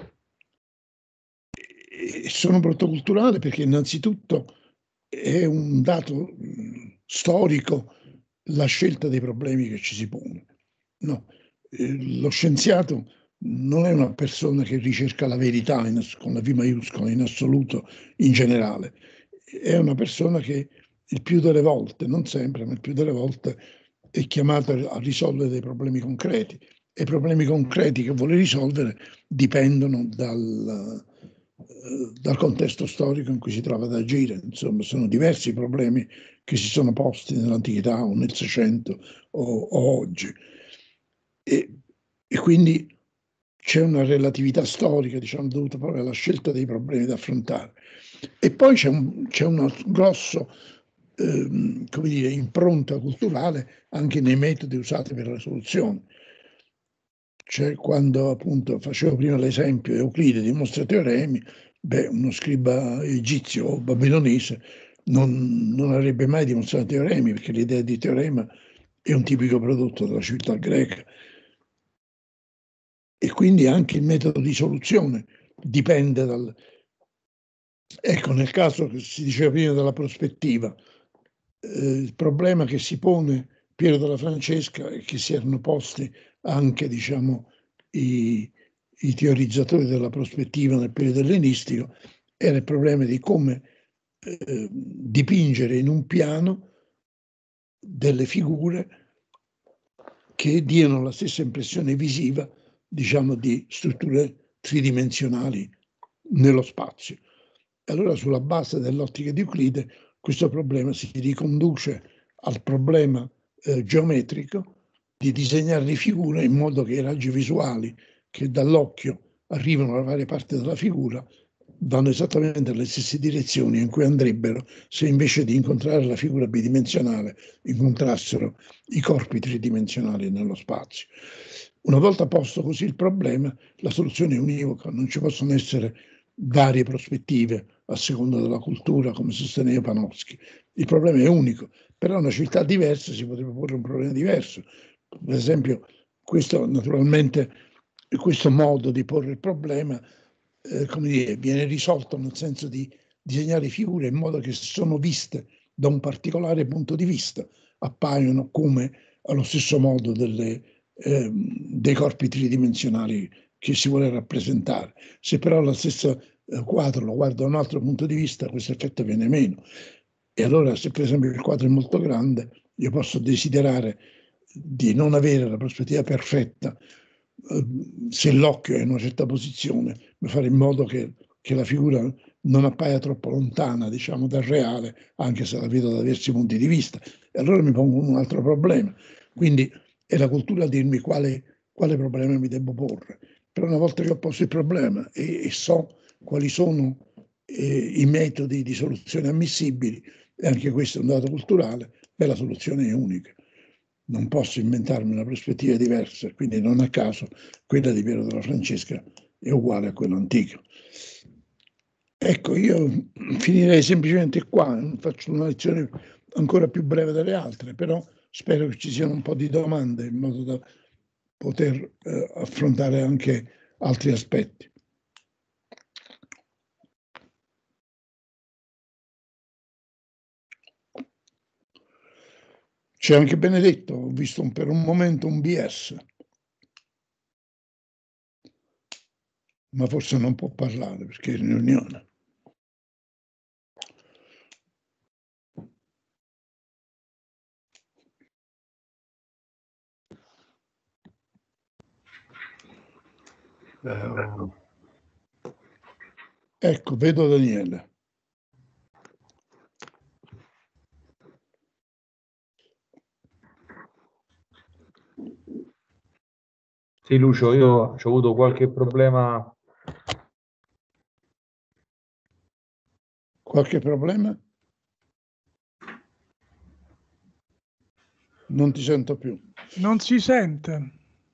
e sono un prodotto culturale perché innanzitutto è un dato storico la scelta dei problemi che ci si pone. No, lo scienziato non è una persona che ricerca la verità con la V maiuscola in assoluto, in generale. È una persona che il più delle volte, non sempre, ma il più delle volte è chiamata a risolvere dei problemi concreti. E i problemi concreti che vuole risolvere dipendono dal contesto storico in cui si trova ad agire. Insomma, sono diversi i problemi che si sono posti nell'antichità o nel Seicento o oggi. E quindi c'è una relatività storica, diciamo, dovuta proprio alla scelta dei problemi da affrontare. E poi c'è uno grosso, come dire, impronta culturale anche nei metodi usati per la soluzione. Cioè, quando appunto facevo prima l'esempio, Euclide dimostra teoremi, uno scriba egizio o babilonese non avrebbe mai dimostrato teoremi, perché l'idea di teorema è un tipico prodotto della civiltà greca. E quindi anche il metodo di soluzione dipende dal... Ecco, nel caso che si diceva prima della prospettiva, il problema che si pone Piero della Francesca e che si erano posti anche, diciamo, i teorizzatori della prospettiva nel periodo ellenistico era il problema di come dipingere in un piano delle figure che diano la stessa impressione visiva, diciamo, di strutture tridimensionali nello spazio. Allora, sulla base dell'ottica di Euclide, questo problema si riconduce al problema geometrico di disegnare le figure in modo che i raggi visuali che dall'occhio arrivano alle varie parti della figura vanno esattamente nelle stesse direzioni in cui andrebbero se invece di incontrare la figura bidimensionale incontrassero i corpi tridimensionali nello spazio. Una volta posto così il problema, la soluzione è univoca, non ci possono essere varie prospettive a seconda della cultura, come sosteneva Panofsky. Il problema è unico, però una civiltà diversa si potrebbe porre un problema diverso. Per esempio, questo naturalmente, questo modo di porre il problema come dire, viene risolto nel senso di disegnare figure in modo che sono viste da un particolare punto di vista, appaiono come allo stesso modo dei corpi tridimensionali che si vuole rappresentare. Se però lo stesso quadro lo guardo da un altro punto di vista, questo effetto viene meno. E allora, se per esempio il quadro è molto grande, io posso desiderare di non avere la prospettiva perfetta se l'occhio è in una certa posizione, per fare in modo che la figura non appaia troppo lontana, diciamo, dal reale, anche se la vedo da diversi punti di vista. E allora mi pongo un altro problema. Quindi è la cultura a dirmi quale problema mi devo porre. Però una volta che ho posto il problema e so quali sono i metodi di soluzione ammissibili, e anche questo è un dato culturale, la soluzione è unica. non posso inventarmi una prospettiva diversa, quindi non a caso quella di Piero della Francesca è uguale a quella antica. Ecco, io finirei semplicemente qua, faccio una lezione ancora più breve delle altre, però spero che ci siano un po' di domande in modo da poter affrontare anche altri aspetti. C'è anche Benedetto, ho visto per un momento un BS, ma forse non può parlare perché è in riunione. Ecco, vedo Daniele. Sì, Lucio, io ho avuto qualche problema. Qualche problema? Non ti sento più. Non si sente.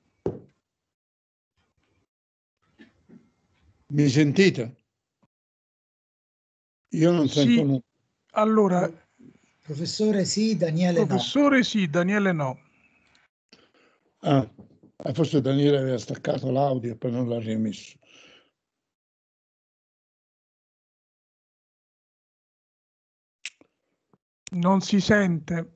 Mi sentite? Io non sento nulla. Allora, Professore sì, Daniele professore sì, Daniele no. Forse Daniele aveva staccato l'audio e poi non l'ha rimesso. Non si sente.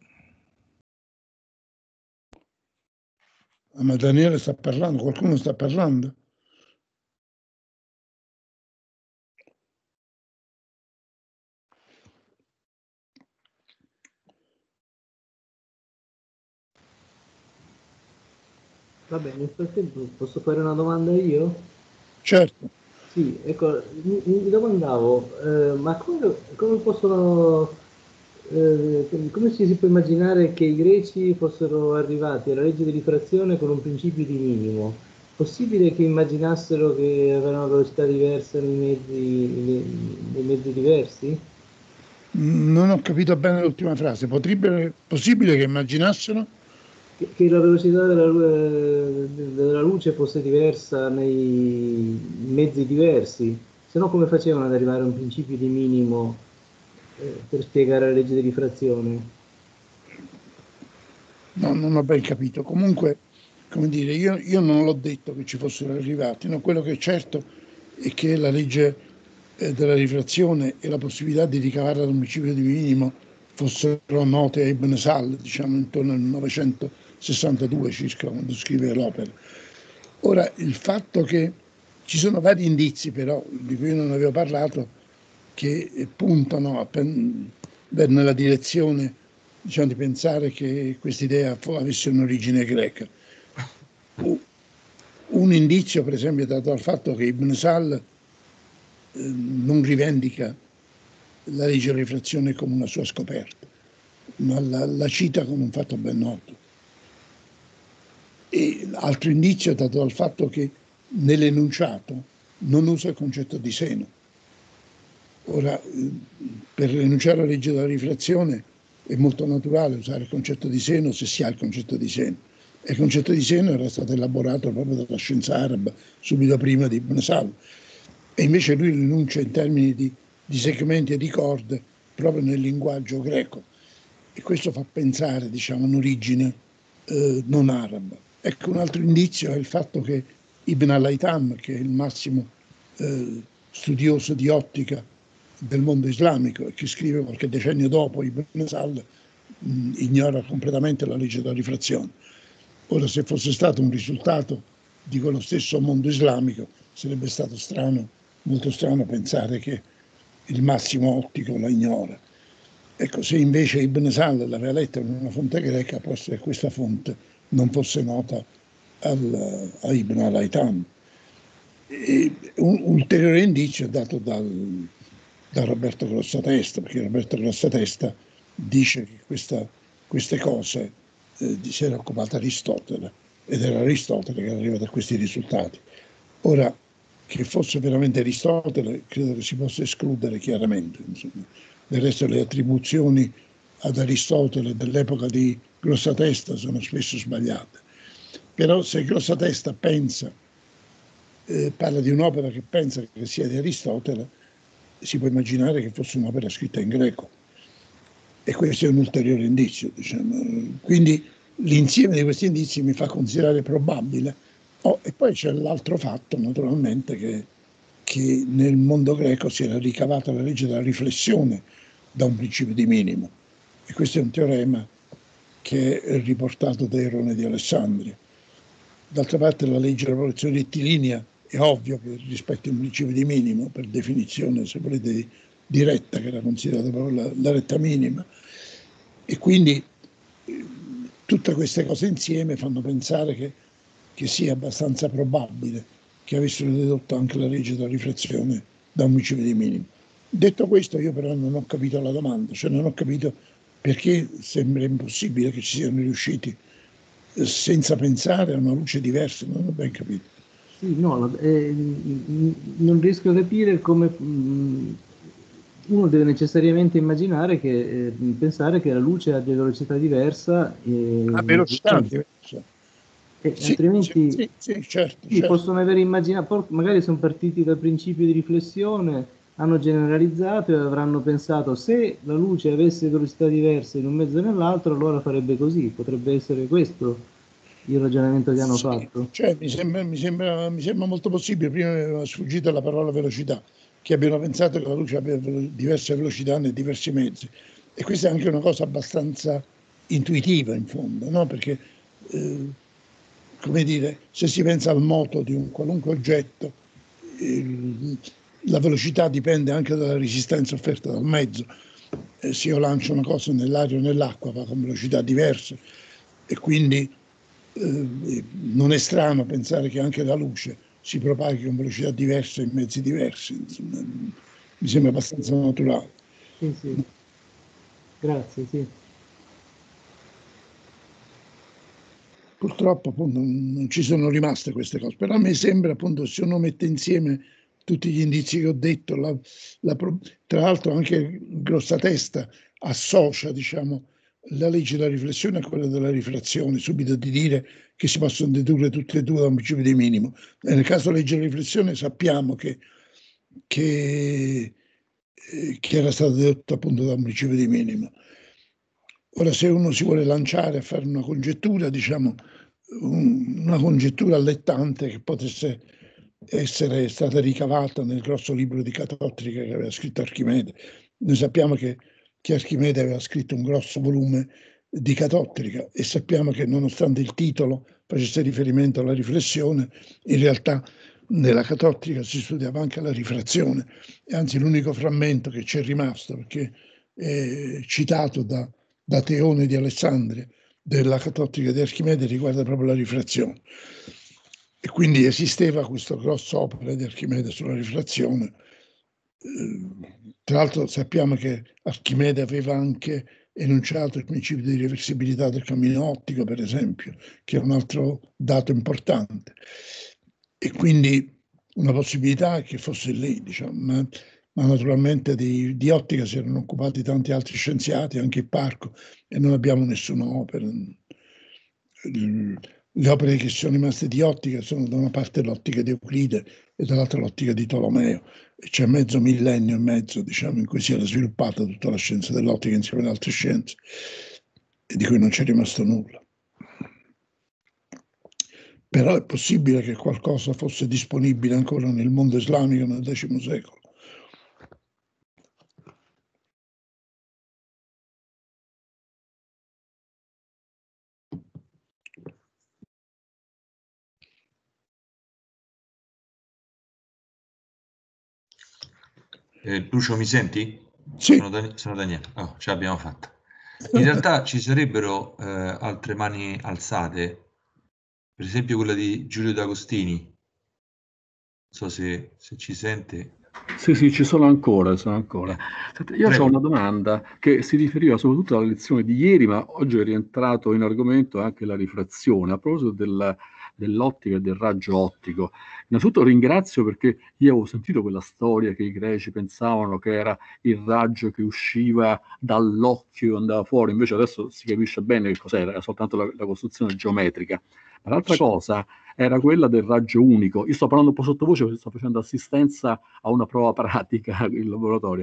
Ma Daniele sta parlando, qualcuno sta parlando? Vabbè, nel frattempo posso fare una domanda io? Certo. Sì, ecco, mi domandavo, ma come possono, come si può immaginare che i greci fossero arrivati alla legge di rifrazione con un principio di minimo? Possibile che immaginassero che avevano una velocità diversa nei mezzi diversi? Non ho capito bene l'ultima frase. Possibile che immaginassero? Che la velocità della luce fosse diversa nei mezzi diversi, se no come facevano ad arrivare a un principio di minimo per spiegare la legge di rifrazione? No, non ho ben capito. Comunque, come dire, io non l'ho detto che ci fossero arrivati, no? Quello che è certo è che la legge della rifrazione e la possibilità di ricavare dal principio di minimo fossero note a Ibn Sal, diciamo intorno al 962 circa, quando scrive l'opera. Ora, il fatto che ci sono vari indizi, però, di cui non avevo parlato, che puntano nella direzione, diciamo, di pensare che quest'idea avesse un'origine greca. Un indizio, per esempio, è dato dal fatto che Ibn Sal non rivendica la legge della rifrazione come una sua scoperta, ma la cita come un fatto ben noto. E altro indizio è dato dal fatto che nell'enunciato non usa il concetto di seno. Ora, per enunciare la legge della rifrazione è molto naturale usare il concetto di seno se si ha il concetto di seno. E il concetto di seno era stato elaborato proprio dalla scienza araba, subito prima di Ibn Sal. E invece lui lo enuncia in termini di segmenti e di corde proprio nel linguaggio greco. E questo fa pensare, diciamo, a un'origine non araba. Ecco, un altro indizio è il fatto che Ibn al-Haytham, che è il massimo studioso di ottica del mondo islamico e che scrive qualche decennio dopo Ibn Sal, ignora completamente la legge della rifrazione. Ora, se fosse stato un risultato di quello stesso mondo islamico, sarebbe stato strano, molto strano pensare che il massimo ottico la ignora. Ecco, se invece Ibn Sal l'aveva letta in una fonte greca, può essere che questa fonte non fosse nota a Ibn al-Haytham. Un ulteriore indizio è dato da Roberto Grossatesta, perché Roberto Grossatesta dice che queste cose si era occupato Aristotele, ed era Aristotele che arriva a questi risultati. Ora, che fosse veramente Aristotele, credo che si possa escludere chiaramente. Insomma. Del resto le attribuzioni ad Aristotele dell'epoca di Grossatesta sono spesso sbagliate. Però se Grossatesta parla di un'opera che pensa che sia di Aristotele, si può immaginare che fosse un'opera scritta in greco. E questo è un ulteriore indizio, diciamo. Quindi l'insieme di questi indizi mi fa considerare probabile. E poi c'è l'altro fatto, naturalmente, che nel mondo greco si era ricavata la legge della riflessione da un principio di minimo. E questo è un teorema che è riportato da Erone di Alessandria. D'altra parte la legge della popolazione rettilinea è ovvio che rispetta un principio di minimo, per definizione, se volete, di retta, che era considerata proprio la retta minima. E quindi tutte queste cose insieme fanno pensare che sia abbastanza probabile che avessero dedotto anche la legge della riflessione da un principio di minimo. Detto questo, io però non ho capito la domanda, cioè non ho capito perché sembra impossibile che ci siano riusciti senza pensare a una luce diversa, non ho ben capito. Sì, no, non riesco a capire come uno deve necessariamente immaginare che pensare che la luce abbia velocità diversa. A velocità diversa. Sì, altrimenti certo. Possono aver immaginato, magari sono partiti dal principio di riflessione, hanno generalizzato e avranno pensato se la luce avesse velocità diverse in un mezzo e nell'altro allora farebbe così, potrebbe essere questo il ragionamento che hanno fatto. Cioè, mi sembra molto possibile, prima mi aveva sfuggito la parola velocità, che abbiano pensato che la luce abbia diverse velocità nei diversi mezzi. E questa è anche una cosa abbastanza intuitiva in fondo, no? Perché come dire, se si pensa al moto di un qualunque oggetto, la velocità dipende anche dalla resistenza offerta dal mezzo. Se io lancio una cosa nell'aria o nell'acqua va con velocità diverse e quindi non è strano pensare che anche la luce si propaghi con velocità diverse in mezzi diversi. Insomma, mi sembra abbastanza naturale. Sì. Grazie, sì. Purtroppo appunto non ci sono rimaste queste cose, però a me sembra appunto se uno mette insieme tutti gli indizi che ho detto, tra l'altro anche Grossatesta associa, diciamo, la legge della riflessione a quella della rifrazione, subito di dire che si possono dedurre tutte e due da un principio di minimo. E nel caso della legge della riflessione sappiamo che era stato dedotto appunto da un principio di minimo. Ora, se uno si vuole lanciare a fare una congettura, diciamo, una congettura allettante che potesse essere stata ricavata nel grosso libro di catottrica che aveva scritto Archimede. Noi sappiamo che Archimede aveva scritto un grosso volume di catottrica e sappiamo che nonostante il titolo facesse riferimento alla riflessione, in realtà nella catottrica si studiava anche la rifrazione, e anzi l'unico frammento che ci è rimasto, perché è citato da Teone di Alessandria, della catottrica di Archimede, riguarda proprio la rifrazione. E quindi esisteva questa grossa opera di Archimede sulla rifrazione. Tra l'altro sappiamo che Archimede aveva anche enunciato il principio di reversibilità del cammino ottico, per esempio, che è un altro dato importante. E quindi una possibilità è che fosse lì, diciamo, ma naturalmente di ottica si erano occupati tanti altri scienziati, anche il Parco, e non abbiamo nessuna opera. Le opere che sono rimaste di ottica sono da una parte l'ottica di Euclide e dall'altra l'ottica di Tolomeo, e c'è mezzo millennio e mezzo, diciamo, in cui si era sviluppata tutta la scienza dell'ottica insieme ad altre scienze, e di cui non c'è rimasto nulla. Però è possibile che qualcosa fosse disponibile ancora nel mondo islamico nel X secolo. Lucio, mi senti? Sì. Sono Daniele. Oh, ce l'abbiamo fatta. In realtà ci sarebbero altre mani alzate, per esempio quella di Giulio D'Agostini. Non so se ci sente. Sì, ci sono ancora. Senta, io ho Prego. una domanda che si riferiva soprattutto alla lezione di ieri, ma oggi è rientrato in argomento anche la rifrazione. A proposito dell'ottica e del raggio ottico, innanzitutto ringrazio perché io avevo sentito quella storia che i greci pensavano che era il raggio che usciva dall'occhio e andava fuori, invece adesso si capisce bene che cos'era, era soltanto la costruzione geometrica. Ma l'altra cosa era quella del raggio unico. Io sto parlando un po' sottovoce perché sto facendo assistenza a una prova pratica in laboratorio.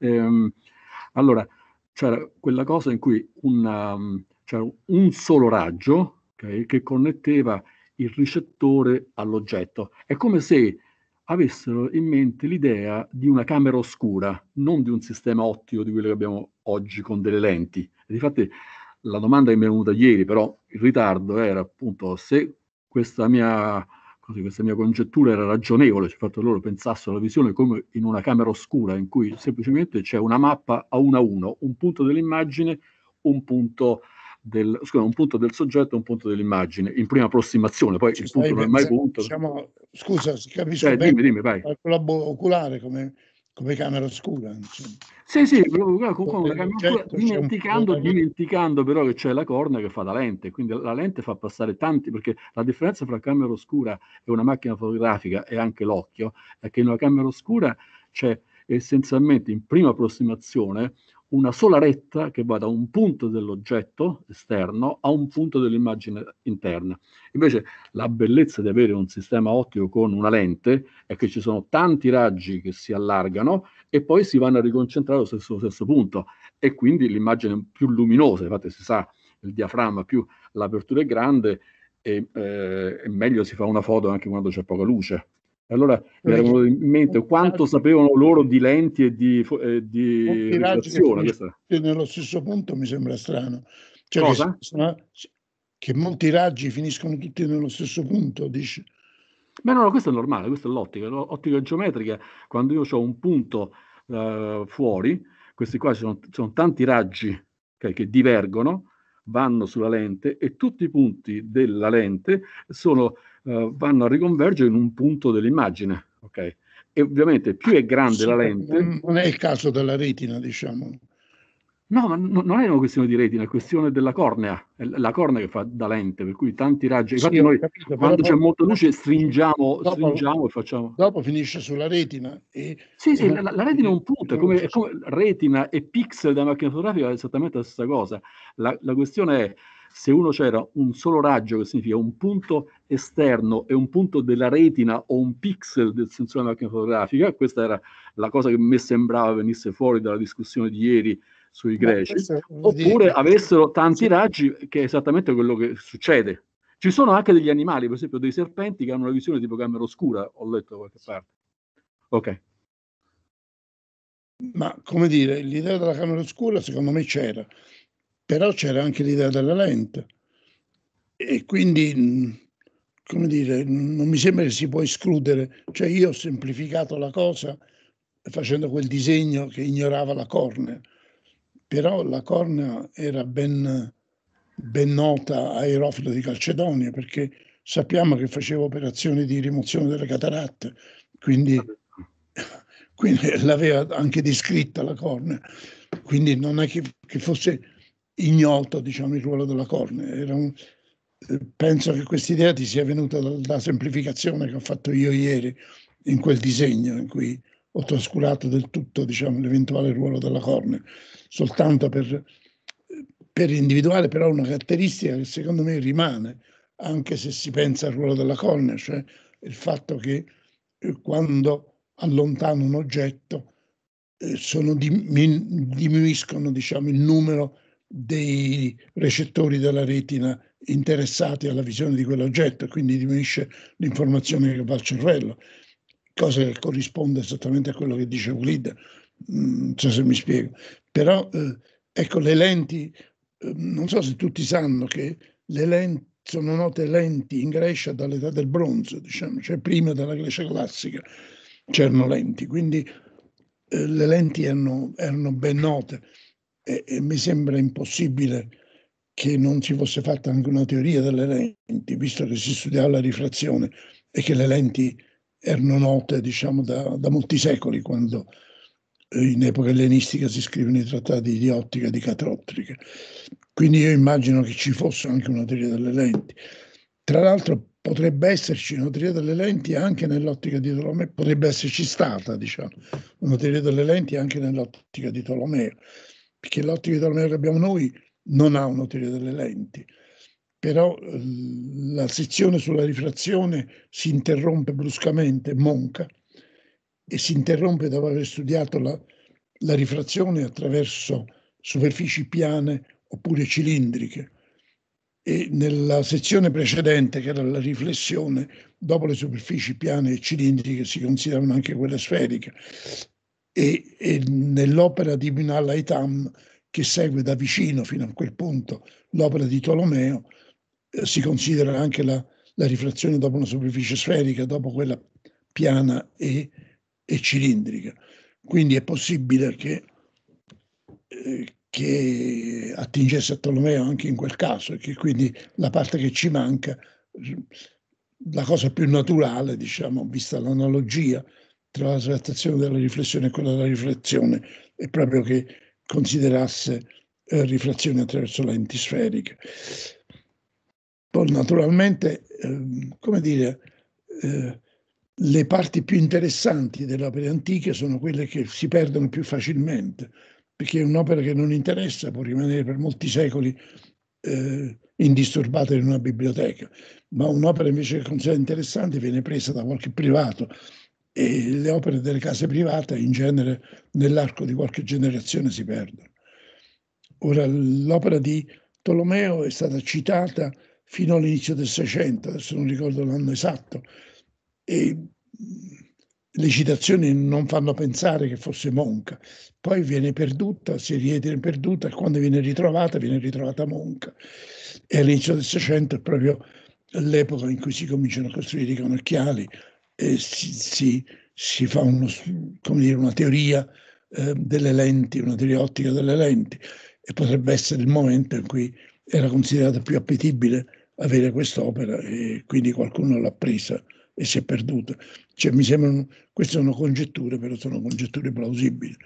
Allora, c'era quella cosa in cui c'era un solo raggio, okay, che connetteva il ricettore all'oggetto. È come se avessero in mente l'idea di una camera oscura, non di un sistema ottico di quello che abbiamo oggi con delle lenti. E difatti la domanda che mi è venuta ieri, però il ritardo era appunto se questa mia congettura era ragionevole, cioè il fatto che loro pensassero alla visione come in una camera oscura in cui semplicemente c'è una mappa a uno, un punto dell'immagine, un punto del soggetto e un punto dell'immagine, in prima approssimazione, poi il punto non è mai punto. Diciamo, scusa, capisco bene, dimmi, vai. Con la oculare come camera oscura. Insomma. Sì, con una camera oscura, dimenticando però che c'è la cornea che fa da lente, quindi la lente fa passare tanti, perché la differenza fra camera oscura e una macchina fotografica e anche l'occhio è che in una camera oscura c'è essenzialmente in prima approssimazione una sola retta che va da un punto dell'oggetto esterno a un punto dell'immagine interna. Invece la bellezza di avere un sistema ottico con una lente è che ci sono tanti raggi che si allargano e poi si vanno a riconcentrare allo stesso punto, e quindi l'immagine è più luminosa. Infatti si sa, il diaframma più l'apertura è grande e meglio si fa una foto anche quando c'è poca luce. Allora mi era venuto in mente quanto sapevano loro di lenti e di rifrazione. Nello stesso punto mi sembra strano. Cioè cosa? Che molti raggi finiscono tutti nello stesso punto, dici? Beh, no, questo è normale, questa è l'ottica. L'ottica geometrica, quando io ho un punto fuori, questi qua sono tanti raggi che divergono, vanno sulla lente, e tutti i punti della lente vanno a riconvergere in un punto dell'immagine. Okay? E ovviamente più è grande la lente... Non è il caso della retina, diciamo. No, ma non è una questione di retina, è questione della cornea. È la cornea che fa da lente, per cui tanti raggi. Infatti noi quando c'è molta luce stringiamo e facciamo... Dopo finisce sulla retina. Sì, la retina è un punto, è come retina e pixel della macchina fotografica è esattamente la stessa cosa. La questione è, se uno c'era un solo raggio, che significa un punto esterno e un punto della retina o un pixel del sensore della macchina fotografica, questa era la cosa che mi sembrava venisse fuori dalla discussione di ieri sui greci, oppure avessero tanti raggi, che è esattamente quello che succede. Ci sono anche degli animali, per esempio dei serpenti, che hanno una visione tipo camera oscura, ho letto da qualche parte. Ok. Ma come dire, l'idea della camera oscura secondo me c'era, però c'era anche l'idea della lente, e quindi, come dire, non mi sembra che si può escludere. Cioè io ho semplificato la cosa facendo quel disegno che ignorava la cornea, però la cornea era ben nota a Erofilo di Calcedonia, perché sappiamo che faceva operazioni di rimozione delle cataratte, quindi l'aveva anche descritta la cornea, quindi non è che fosse ignoto, diciamo, il ruolo della cornea. Penso che questa idea ti sia venuta dalla semplificazione che ho fatto io ieri in quel disegno, in cui ho trascurato del tutto, diciamo, l'eventuale ruolo della cornea, soltanto per individuare però una caratteristica che secondo me rimane, anche se si pensa al ruolo della cornea, cioè il fatto che quando allontano un oggetto diminuiscono, diciamo, il numero dei recettori della retina interessati alla visione di quell'oggetto, quindi diminuisce l'informazione che va al cervello, cosa che corrisponde esattamente a quello che dice Euclide. Non so se mi spiego, però ecco, le lenti, non so se tutti sanno che le lenti sono note lenti in Grecia dall'età del bronzo, diciamo, cioè prima della Grecia classica c'erano lenti, quindi le lenti erano ben note, e mi sembra impossibile che non si fosse fatta anche una teoria delle lenti, visto che si studiava la rifrazione e che le lenti erano note, diciamo, da molti secoli, quando in epoca ellenistica si scrivono i trattati di ottica di Catoptrica. Quindi io immagino che ci fosse anche una teoria delle lenti. Tra l'altro potrebbe esserci una teoria delle lenti anche nell'ottica di Tolomeo, potrebbe esserci stata, diciamo, una teoria delle lenti anche nell'ottica di Tolomeo, perché l'ottica di Tolomeo che abbiamo noi non ha una teoria delle lenti, però la sezione sulla rifrazione si interrompe bruscamente, Monca, e si interrompe dopo aver studiato la rifrazione attraverso superfici piane oppure cilindriche. E nella sezione precedente, che era la riflessione, dopo le superfici piane e cilindriche si considerano anche quelle sferiche. E nell'opera di Ibn al-Haytham, che segue da vicino fino a quel punto l'opera di Tolomeo, si considera anche la rifrazione dopo una superficie sferica, dopo quella piana e cilindrica. Quindi è possibile che attingesse a Tolomeo anche in quel caso, e che quindi la parte che ci manca, la cosa più naturale, diciamo, vista l'analogia tra la trattazione della riflessione e quella della riflessione, è proprio che considerasse rifrazione attraverso lenti sferiche. Poi naturalmente, come dire, le parti più interessanti delle opere antiche sono quelle che si perdono più facilmente, perché un'opera che non interessa può rimanere per molti secoli indisturbata in una biblioteca, ma un'opera invece che considera interessante viene presa da qualche privato, e le opere delle case private in genere nell'arco di qualche generazione si perdono. Ora, l'opera di Tolomeo è stata citata fino all'inizio del Seicento, adesso non ricordo l'anno esatto, e le citazioni non fanno pensare che fosse Monca. Poi viene perduta, si ritiene perduta, e quando viene ritrovata Monca. E all'inizio del Seicento è proprio l'epoca in cui si cominciano a costruire i cannocchiali e si fa come dire, una teoria delle lenti, una teoria ottica delle lenti, e potrebbe essere il momento in cui era considerata più appetibile avere quest'opera, e quindi qualcuno l'ha presa e si è perduta. Cioè, mi sembrano, queste sono congetture, però sono congetture plausibili.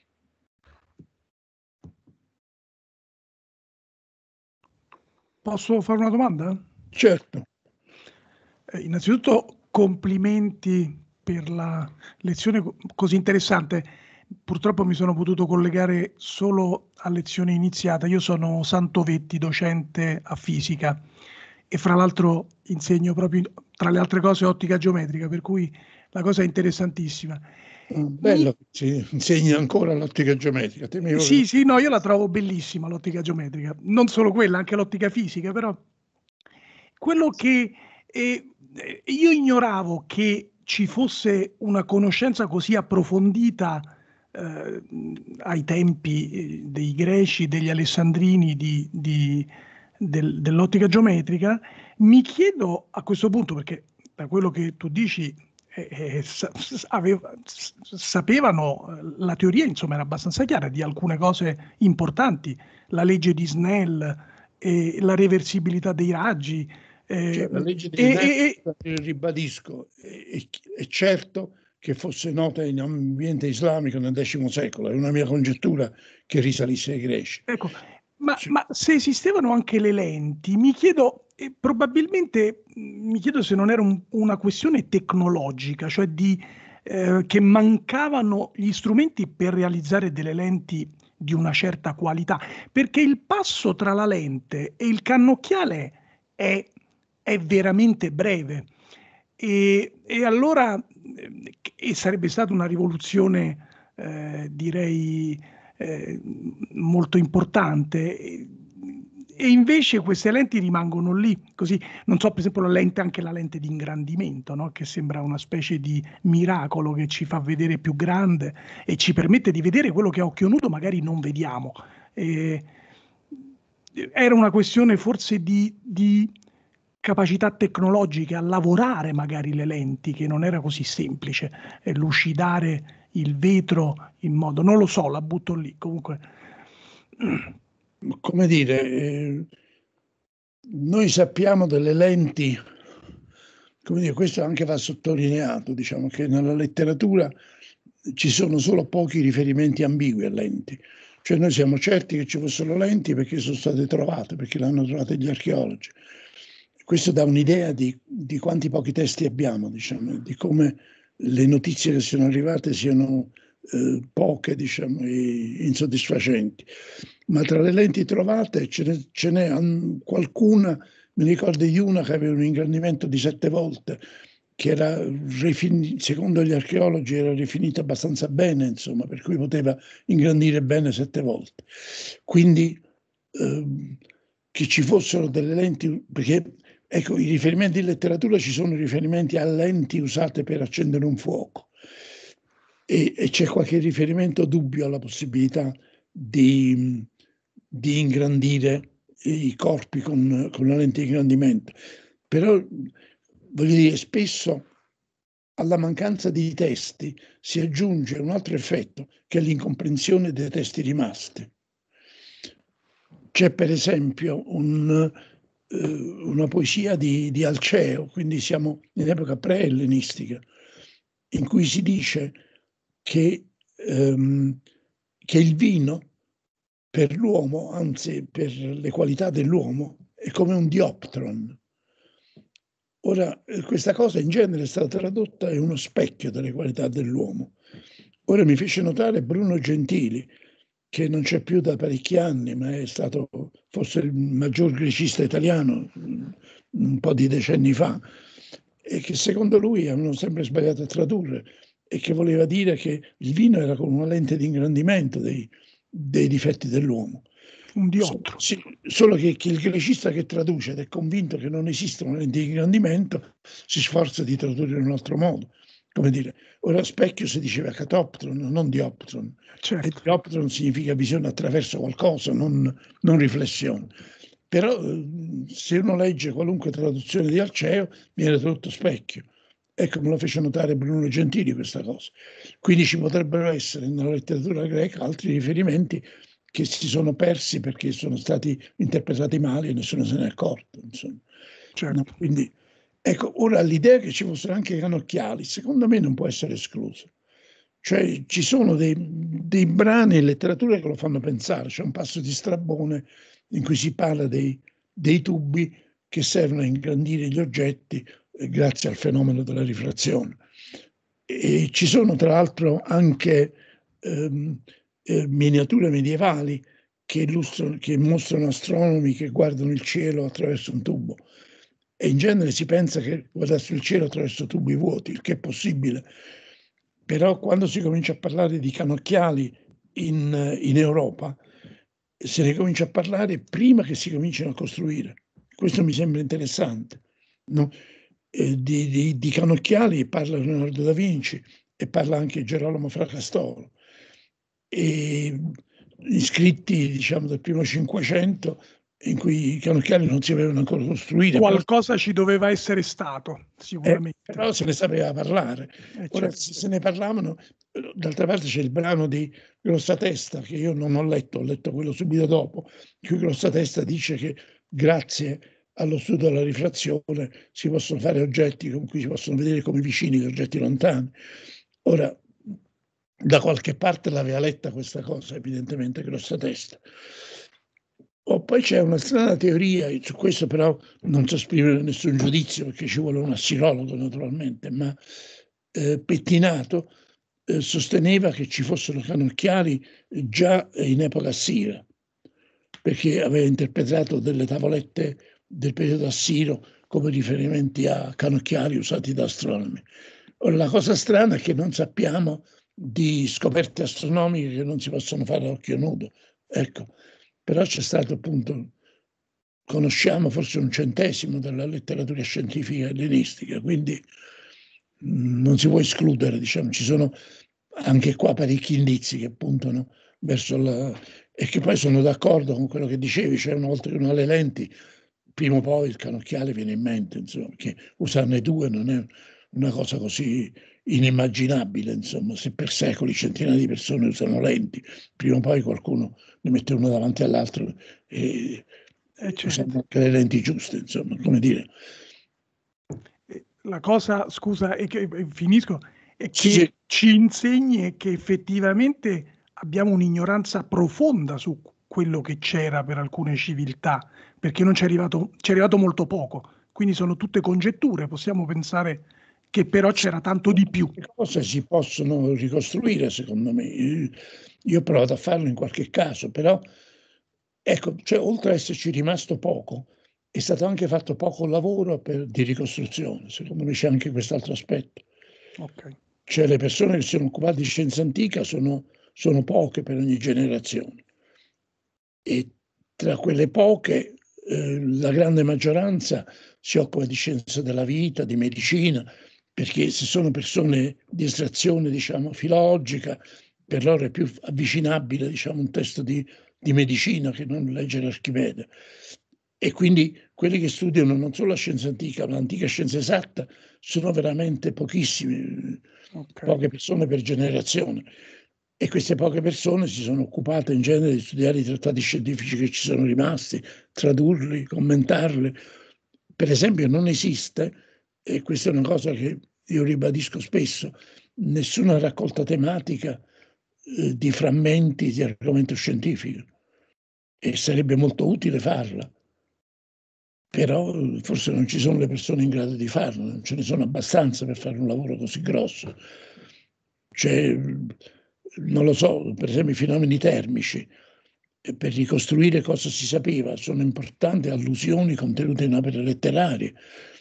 Posso fare una domanda? Certo. Innanzitutto complimenti per la lezione così interessante. Purtroppo mi sono potuto collegare solo a lezione iniziata. Io sono Santovetti, docente a fisica, e fra l'altro insegno proprio, tra le altre cose, ottica geometrica, per cui la cosa è interessantissima. Bello che ci insegni ancora l'ottica geometrica. Sì, no, io la trovo bellissima l'ottica geometrica, non solo quella, anche l'ottica fisica, però quello che io ignoravo che ci fosse una conoscenza così approfondita ai tempi dei greci, degli alessandrini, dell'ottica geometrica. Mi chiedo a questo punto, perché da quello che tu dici sapevano, la teoria insomma era abbastanza chiara di alcune cose importanti, la legge di Snell e la reversibilità dei raggi. Cioè, la legge di Snell, ribadisco, è certo che fosse nota in ambiente islamico nel X secolo, è una mia congettura che risalisse ai greci. Ecco, ma se esistevano anche le lenti, mi chiedo, probabilmente mi chiedo se non era una questione tecnologica, cioè che mancavano gli strumenti per realizzare delle lenti di una certa qualità, perché il passo tra la lente e il cannocchiale è veramente breve, e allora sarebbe stata una rivoluzione, direi, molto importante, e invece queste lenti rimangono lì così. Non so, per esempio anche la lente di ingrandimento, no? Che sembra una specie di miracolo che ci fa vedere più grande e ci permette di vedere quello che a occhio nudo magari non vediamo. Era una questione forse di capacità tecnologiche a lavorare magari le lenti, che non era così semplice lucidare il vetro in modo, non lo so, la butto lì comunque. Come dire, noi sappiamo delle lenti come dire, questo anche va sottolineato, diciamo che nella letteratura ci sono solo pochi riferimenti ambigui a lenti. Cioè noi siamo certi che ci fossero lenti perché sono state trovate, perché le hanno trovate gli archeologi. Questo dà un'idea di quanti pochi testi abbiamo, diciamo, di come le notizie che sono arrivate siano poche, diciamo, e insoddisfacenti. Ma tra le lenti trovate ce n'è qualcuna, mi ricordo di una che aveva un ingrandimento di 7 volte, che era secondo gli archeologi era rifinita abbastanza bene, insomma, per cui poteva ingrandire bene 7 volte. Quindi che ci fossero delle lenti, perché ecco, i riferimenti in letteratura ci sono riferimenti a lenti usate per accendere un fuoco e c'è qualche riferimento dubbio alla possibilità di ingrandire i corpi con la lente di ingrandimento. Però, voglio dire, spesso alla mancanza di testi si aggiunge un altro effetto, che è l'incomprensione dei testi rimasti. C'è per esempio una poesia di Alceo, quindi siamo in epoca pre-ellenistica, in cui si dice che il vino per l'uomo, anzi per le qualità dell'uomo, è come un dioptron. Ora, questa cosa in genere è stata tradotta in uno specchio delle qualità dell'uomo. Ora mi fece notare Bruno Gentili, che non c'è più da parecchi anni, ma è stato forse il maggior grecista italiano un po' di decenni fa, e che secondo lui hanno sempre sbagliato a tradurre, e che voleva dire che il vino era come una lente di ingrandimento dei difetti dell'uomo. Un dioptro. Solo che il grecista che traduce ed è convinto che non esiste una lente di ingrandimento si sforza di tradurre in un altro modo. Come dire, ora specchio si diceva catoptron, non dioptron. Certo. E dioptron significa visione attraverso qualcosa, non riflessione. Però se uno legge qualunque traduzione di Alceo viene tradotto specchio. Ecco, me lo fece notare Bruno Gentili questa cosa. Quindi ci potrebbero essere nella letteratura greca altri riferimenti che si sono persi perché sono stati interpretati male e nessuno se ne è accorto. Insomma. Certo. No, quindi, ecco, ora l'idea che ci fossero anche i canocchiali, secondo me non può essere esclusa. Cioè ci sono dei brani in letteratura che lo fanno pensare. C'è un passo di Strabone in cui si parla dei tubi che servono a ingrandire gli oggetti grazie al fenomeno della rifrazione. E ci sono tra l'altro anche miniature medievali che mostrano astronomi che guardano il cielo attraverso un tubo. E in genere si pensa che guardassero il cielo attraverso tubi vuoti, il che è possibile. Però quando si comincia a parlare di canocchiali in Europa, se ne comincia a parlare prima che si cominciano a costruire. Questo mi sembra interessante. No? Di canocchiali parla Leonardo da Vinci e parla anche Gerolamo Fracastoro. E scritti, diciamo, del primo Cinquecento, in cui i canocchiali non si avevano ancora costruire. Qualcosa ci doveva essere stato, sicuramente. Però se ne sapeva parlare. Ora, certo. se ne parlavano, d'altra parte c'è il brano di Grossatesta, che io non ho letto quello subito dopo, in cui Grossatesta dice che grazie allo studio della rifrazione si possono fare oggetti con cui si possono vedere come vicini gli oggetti lontani. Ora, da qualche parte l'aveva letta questa cosa, evidentemente Grossatesta. Poi c'è una strana teoria, su questo però non so esprimere nessun giudizio perché ci vuole un assirologo naturalmente, ma Pettinato sosteneva che ci fossero canocchiali già in epoca assira, perché aveva interpretato delle tavolette del periodo assiro come riferimenti a canocchiali usati da astronomi. Ora, la cosa strana è che non sappiamo di scoperte astronomiche che non si possono fare a occhio nudo. Ecco. Però c'è stato appunto, conosciamo forse 1/100 della letteratura scientifica ellenistica, quindi non si può escludere, diciamo, ci sono anche qua parecchi indizi che puntano verso e che poi sono d'accordo con quello che dicevi, cioè una volta che uno ha le lenti, prima o poi il canocchiale viene in mente, insomma, perché usarne 2 non è una cosa così inimmaginabile, insomma, se per secoli centinaia di persone usano lenti, prima o poi qualcuno ne mette uno davanti all'altro e usano anche le lenti giuste, insomma, come dire. la cosa, scusa, e che finisco, è che Sì. ci insegni che effettivamente abbiamo un'ignoranza profonda su quello che c'era per alcune civiltà, perché non ci è arrivato molto poco, quindi sono tutte congetture, possiamo pensare che però c'era tanto di più. Le cose si possono ricostruire, secondo me. Io ho provato a farlo in qualche caso, però ecco, cioè, oltre ad esserci rimasto poco, è stato anche fatto poco lavoro di ricostruzione. Secondo me c'è anche quest'altro aspetto. Ok. Cioè le persone che si sono occupate di scienza antica sono poche per ogni generazione. E tra quelle poche, la grande maggioranza si occupa di scienza della vita, di medicina, perché se sono persone di estrazione, diciamo, filologica, per loro è più avvicinabile, diciamo, un testo di medicina che non leggere Archimede. E quindi quelli che studiano non solo la scienza antica, ma l'antica scienza esatta, sono veramente pochissimi, poche persone per generazione. E queste poche persone si sono occupate in genere di studiare i trattati scientifici che ci sono rimasti, tradurli, commentarli. Per esempio non esiste, e questa è una cosa che io ribadisco spesso, nessuna raccolta tematica di frammenti di argomento scientifico, e sarebbe molto utile farla, però forse non ci sono le persone in grado di farlo, non ce ne sono abbastanza per fare un lavoro così grosso. Cioè, non lo so, per esempio i fenomeni termici, per ricostruire cosa si sapeva, sono importanti allusioni contenute in opere letterarie,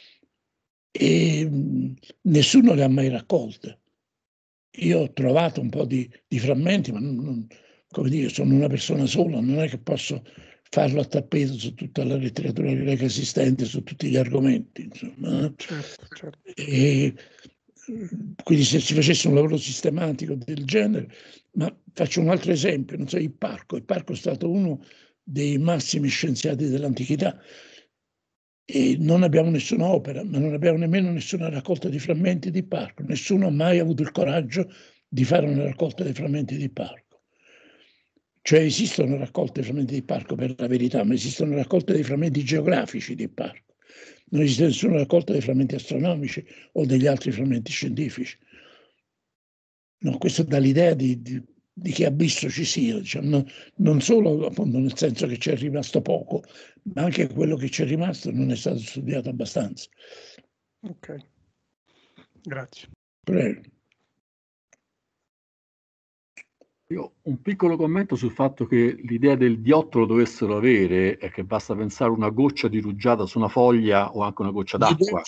e nessuno le ha mai raccolte. Io ho trovato un po' di frammenti, ma come dire, sono una persona sola, non è che posso farlo a tappeto su tutta la letteratura greca esistente, su tutti gli argomenti, insomma. Certo. E quindi se si facesse un lavoro sistematico del genere, ma faccio un altro esempio, non so, Ipparco è stato uno dei massimi scienziati dell'antichità, e non abbiamo nessuna opera, ma non abbiamo nemmeno nessuna raccolta di frammenti di Ipparco. Nessuno ha mai avuto il coraggio di fare una raccolta dei frammenti di Ipparco. Cioè esistono raccolte dei frammenti di Ipparco per la verità, ma esistono raccolte dei frammenti geografici di Ipparco. Non esiste nessuna raccolta dei frammenti astronomici o degli altri frammenti scientifici. No, questo dà l'idea di che abisso ci sia, diciamo, non solo appunto nel senso che ci è rimasto poco, ma anche quello che ci è rimasto non è stato studiato abbastanza. Ok, grazie. Prego. Io un piccolo commento sul fatto che l'idea del diottolo dovessero avere è che basta pensare una goccia di rugiada su una foglia o anche una goccia d'acqua.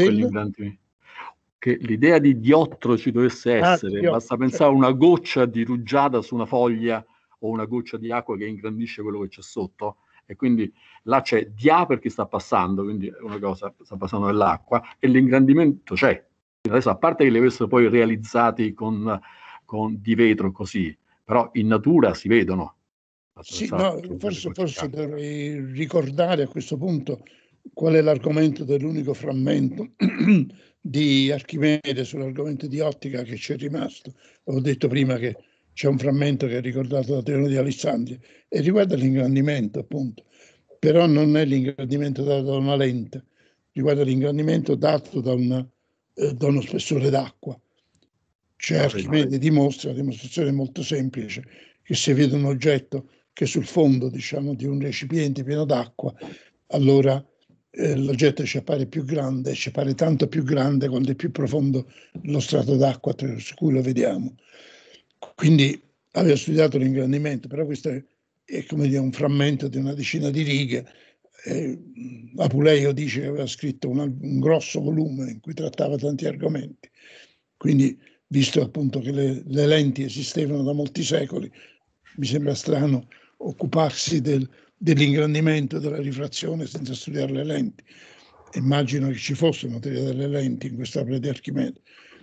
Che l'idea di diottolo ci dovesse essere, basta pensare una goccia di rugiada su una foglia o una goccia di acqua che ingrandisce quello che c'è sotto, e quindi là c'è dia perché sta passando, quindi è una cosa, sta passando nell'acqua, e l'ingrandimento c'è. Adesso, a parte che li avessero poi realizzati con di vetro così, però in natura si vedono. Sì, no, forse dovrei ricordare a questo punto qual è l'argomento dell'unico frammento di Archimede sull'argomento di ottica che ci è rimasto. Ho detto prima che c'è un frammento che è ricordato da Teodono di Alessandria e riguarda l'ingrandimento, appunto, però non è l'ingrandimento dato da una lente, riguarda l'ingrandimento dato da uno spessore d'acqua. Cioè Archimede dimostra, la dimostrazione è molto semplice, che se vede un oggetto che sul fondo, diciamo, di un recipiente pieno d'acqua, allora l'oggetto ci appare più grande, ci appare tanto più grande quando è più profondo lo strato d'acqua su cui lo vediamo. Quindi aveva studiato l'ingrandimento, però questo è come dire un frammento di una decina di righe. Apuleio dice che aveva scritto un grosso volume in cui trattava tanti argomenti. Quindi, visto appunto che le lenti esistevano da molti secoli, mi sembra strano occuparsi dell'ingrandimento e della rifrazione senza studiare le lenti. Immagino che ci fosse materia delle lenti in quest'opera di Archimede.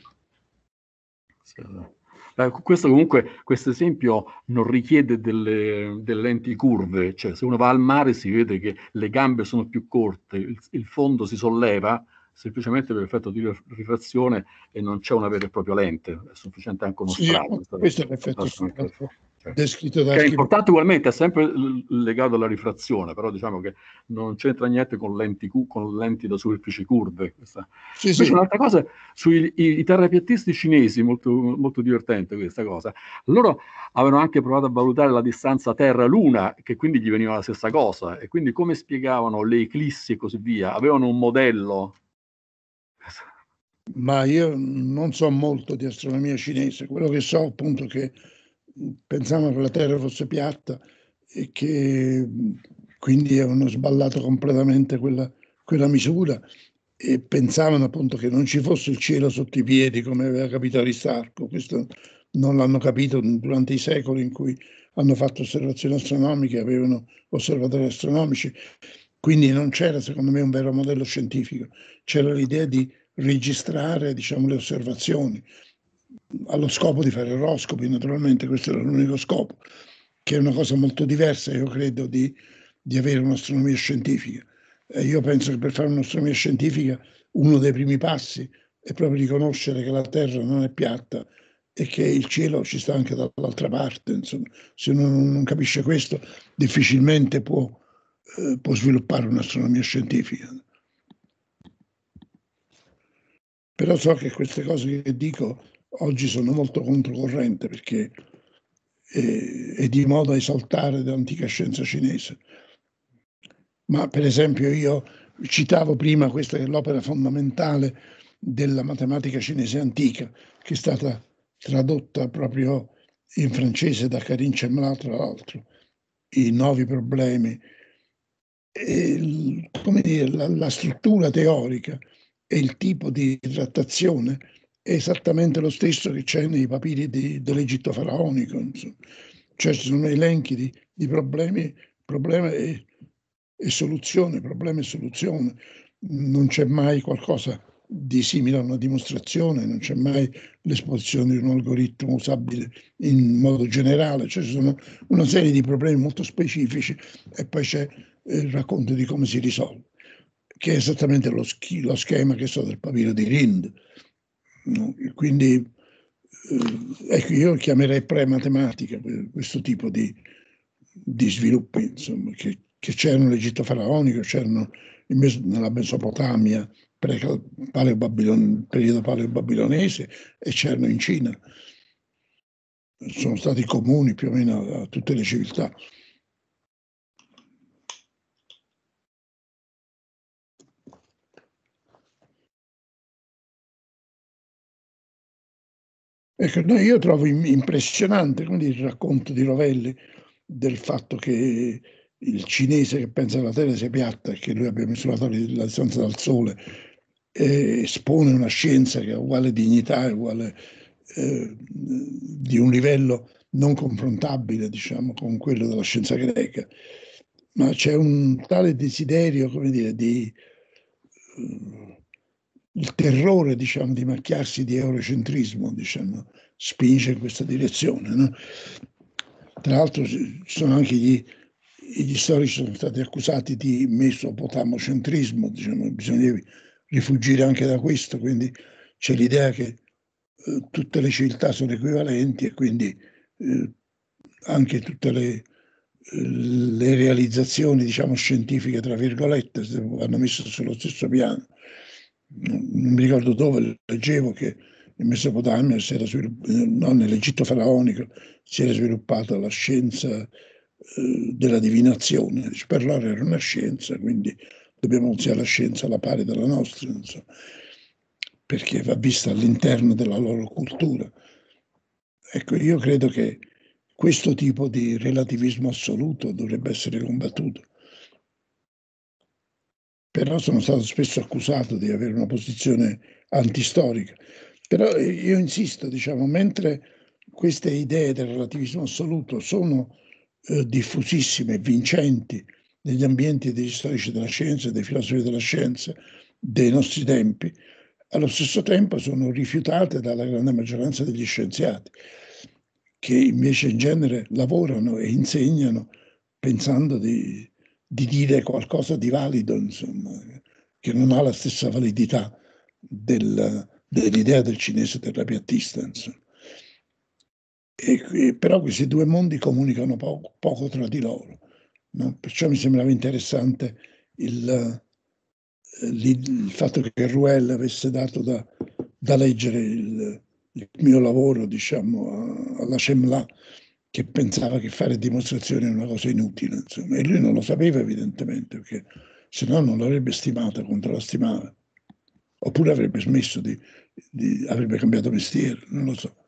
Questo comunque, questo esempio non richiede delle lenti curve, cioè se uno va al mare si vede che le gambe sono più corte, il fondo si solleva semplicemente per effetto di rifrazione e non c'è una vera e propria lente, è sufficiente anche uno strato. Questo è l'effetto. descritto da che è importante ugualmente, è sempre legato alla rifrazione, però diciamo che non c'entra niente con lenti da superfici curve. Sì, invece sì. un'altra cosa, sui i terrapiattisti cinesi, molto, molto divertente questa cosa, loro avevano anche provato a valutare la distanza Terra-Luna, che quindi gli veniva la stessa cosa, e quindi come spiegavano le eclissi e così via, avevano un modello. Ma io non so molto di astronomia cinese, quello che so appunto che pensavano che la Terra fosse piatta e che quindi avevano sballato completamente quella misura e pensavano appunto che non ci fosse il cielo sotto i piedi come aveva capito Aristarco. Questo non l'hanno capito durante i secoli in cui hanno fatto osservazioni astronomiche, avevano osservatori astronomici, quindi non c'era secondo me un vero modello scientifico, c'era l'idea di registrare, diciamo, le osservazioni allo scopo di fare oroscopi, naturalmente questo era l'unico scopo, che è una cosa molto diversa, io credo, di avere un'astronomia scientifica. Io penso che per fare un'astronomia scientifica uno dei primi passi è proprio riconoscere che la Terra non è piatta e che il cielo ci sta anche dall'altra parte. Insomma, se uno non capisce questo, difficilmente può sviluppare un'astronomia scientifica. Però so che queste cose che dico oggi sono molto controcorrente perché è di moda esaltare l'antica scienza cinese. Ma per esempio io citavo prima questa che è l'opera fondamentale della matematica cinese antica, che è stata tradotta proprio in francese da Karin Chemla, tra l'altro, i 9 problemi. E, come dire, la struttura teorica e il tipo di trattazione è esattamente lo stesso che c'è nei papiri dell'Egitto faraonico. Insomma. Cioè ci sono elenchi di problemi e soluzione, problema e soluzione. Non c'è mai qualcosa di simile a una dimostrazione, non c'è mai l'esposizione di un algoritmo usabile in modo generale, cioè ci sono una serie di problemi molto specifici e poi c'è il racconto di come si risolve, che è esattamente lo schema che so del papiro di Rind. No? Quindi ecco, io chiamerei pre-matematica questo tipo di sviluppi, insomma, che c'erano nell'Egitto faraonico, c'erano nella Mesopotamia, periodo paleo-babilonese, e c'erano in Cina. Sono stati comuni più o meno a tutte le civiltà. Ecco, io trovo impressionante il racconto di Rovelli del fatto che il cinese che pensa che la Terra sia piatta e che lui abbia misurato la distanza dal Sole espone una scienza che ha uguale dignità, uguale di un livello non confrontabile, diciamo, con quello della scienza greca. Ma c'è un tale desiderio, come dire, il terrore, diciamo, di macchiarsi di eurocentrismo, diciamo, spinge in questa direzione. No? Tra l'altro ci sono anche gli storici sono stati accusati di mesopotamocentrismo, diciamo, bisogna rifugire anche da questo, quindi c'è l'idea che tutte le civiltà sono equivalenti e quindi anche tutte le realizzazioni, diciamo, scientifiche, tra virgolette, vanno messe sullo stesso piano. Non mi ricordo dove leggevo che in Mesopotamia nell'Egitto faraonico si era sviluppata la scienza della divinazione. Per loro era una scienza, quindi dobbiamo usare la scienza alla pari della nostra, insomma, perché va vista all'interno della loro cultura. Ecco, io credo che questo tipo di relativismo assoluto dovrebbe essere combattuto. Però sono stato spesso accusato di avere una posizione antistorica. Però io insisto, diciamo, mentre queste idee del relativismo assoluto sono diffusissime e vincenti negli ambienti degli storici della scienza e dei filosofi della scienza dei nostri tempi, allo stesso tempo sono rifiutate dalla grande maggioranza degli scienziati, che invece in genere lavorano e insegnano pensando di dire qualcosa di valido, insomma, che non ha la stessa validità dell'idea del cinese terrapiattista. Insomma. Però questi due mondi comunicano poco tra di loro, no? Perciò mi sembrava interessante il fatto che Rouel avesse dato da leggere il mio lavoro, diciamo, alla CEMLA, che pensava che fare dimostrazioni era una cosa inutile, insomma. E lui non lo sapeva evidentemente, perché se no non l'avrebbe stimata quanto la stimava, oppure avrebbe smesso avrebbe cambiato mestiere, non lo so.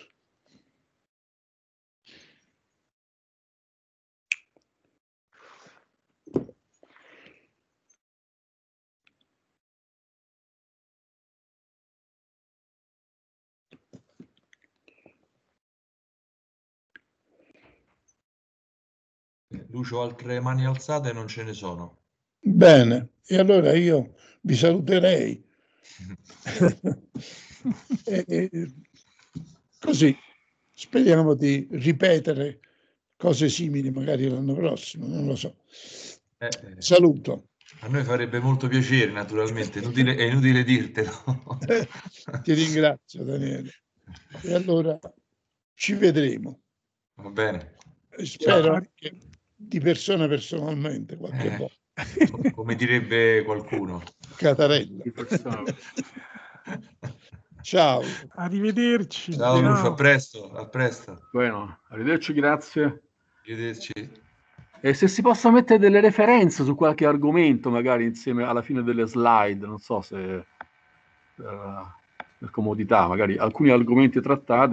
Lucio, altre mani alzate non ce ne sono. Bene, e allora io vi saluterei. Così speriamo di ripetere cose simili magari l'anno prossimo, non lo so. Saluto. A noi farebbe molto piacere, naturalmente, è inutile dirtelo. Ti ringrazio, Daniele. E allora ci vedremo. Va bene. Spero anche di persona personalmente qualche volta. Come direbbe qualcuno. Catarella. Ciao. Arrivederci. Ciao Lucio, a presto, a presto. Bueno, arrivederci, grazie. Arrivederci. E se si possono mettere delle referenze su qualche argomento, magari insieme alla fine delle slide, non so se per comodità, magari alcuni argomenti trattati.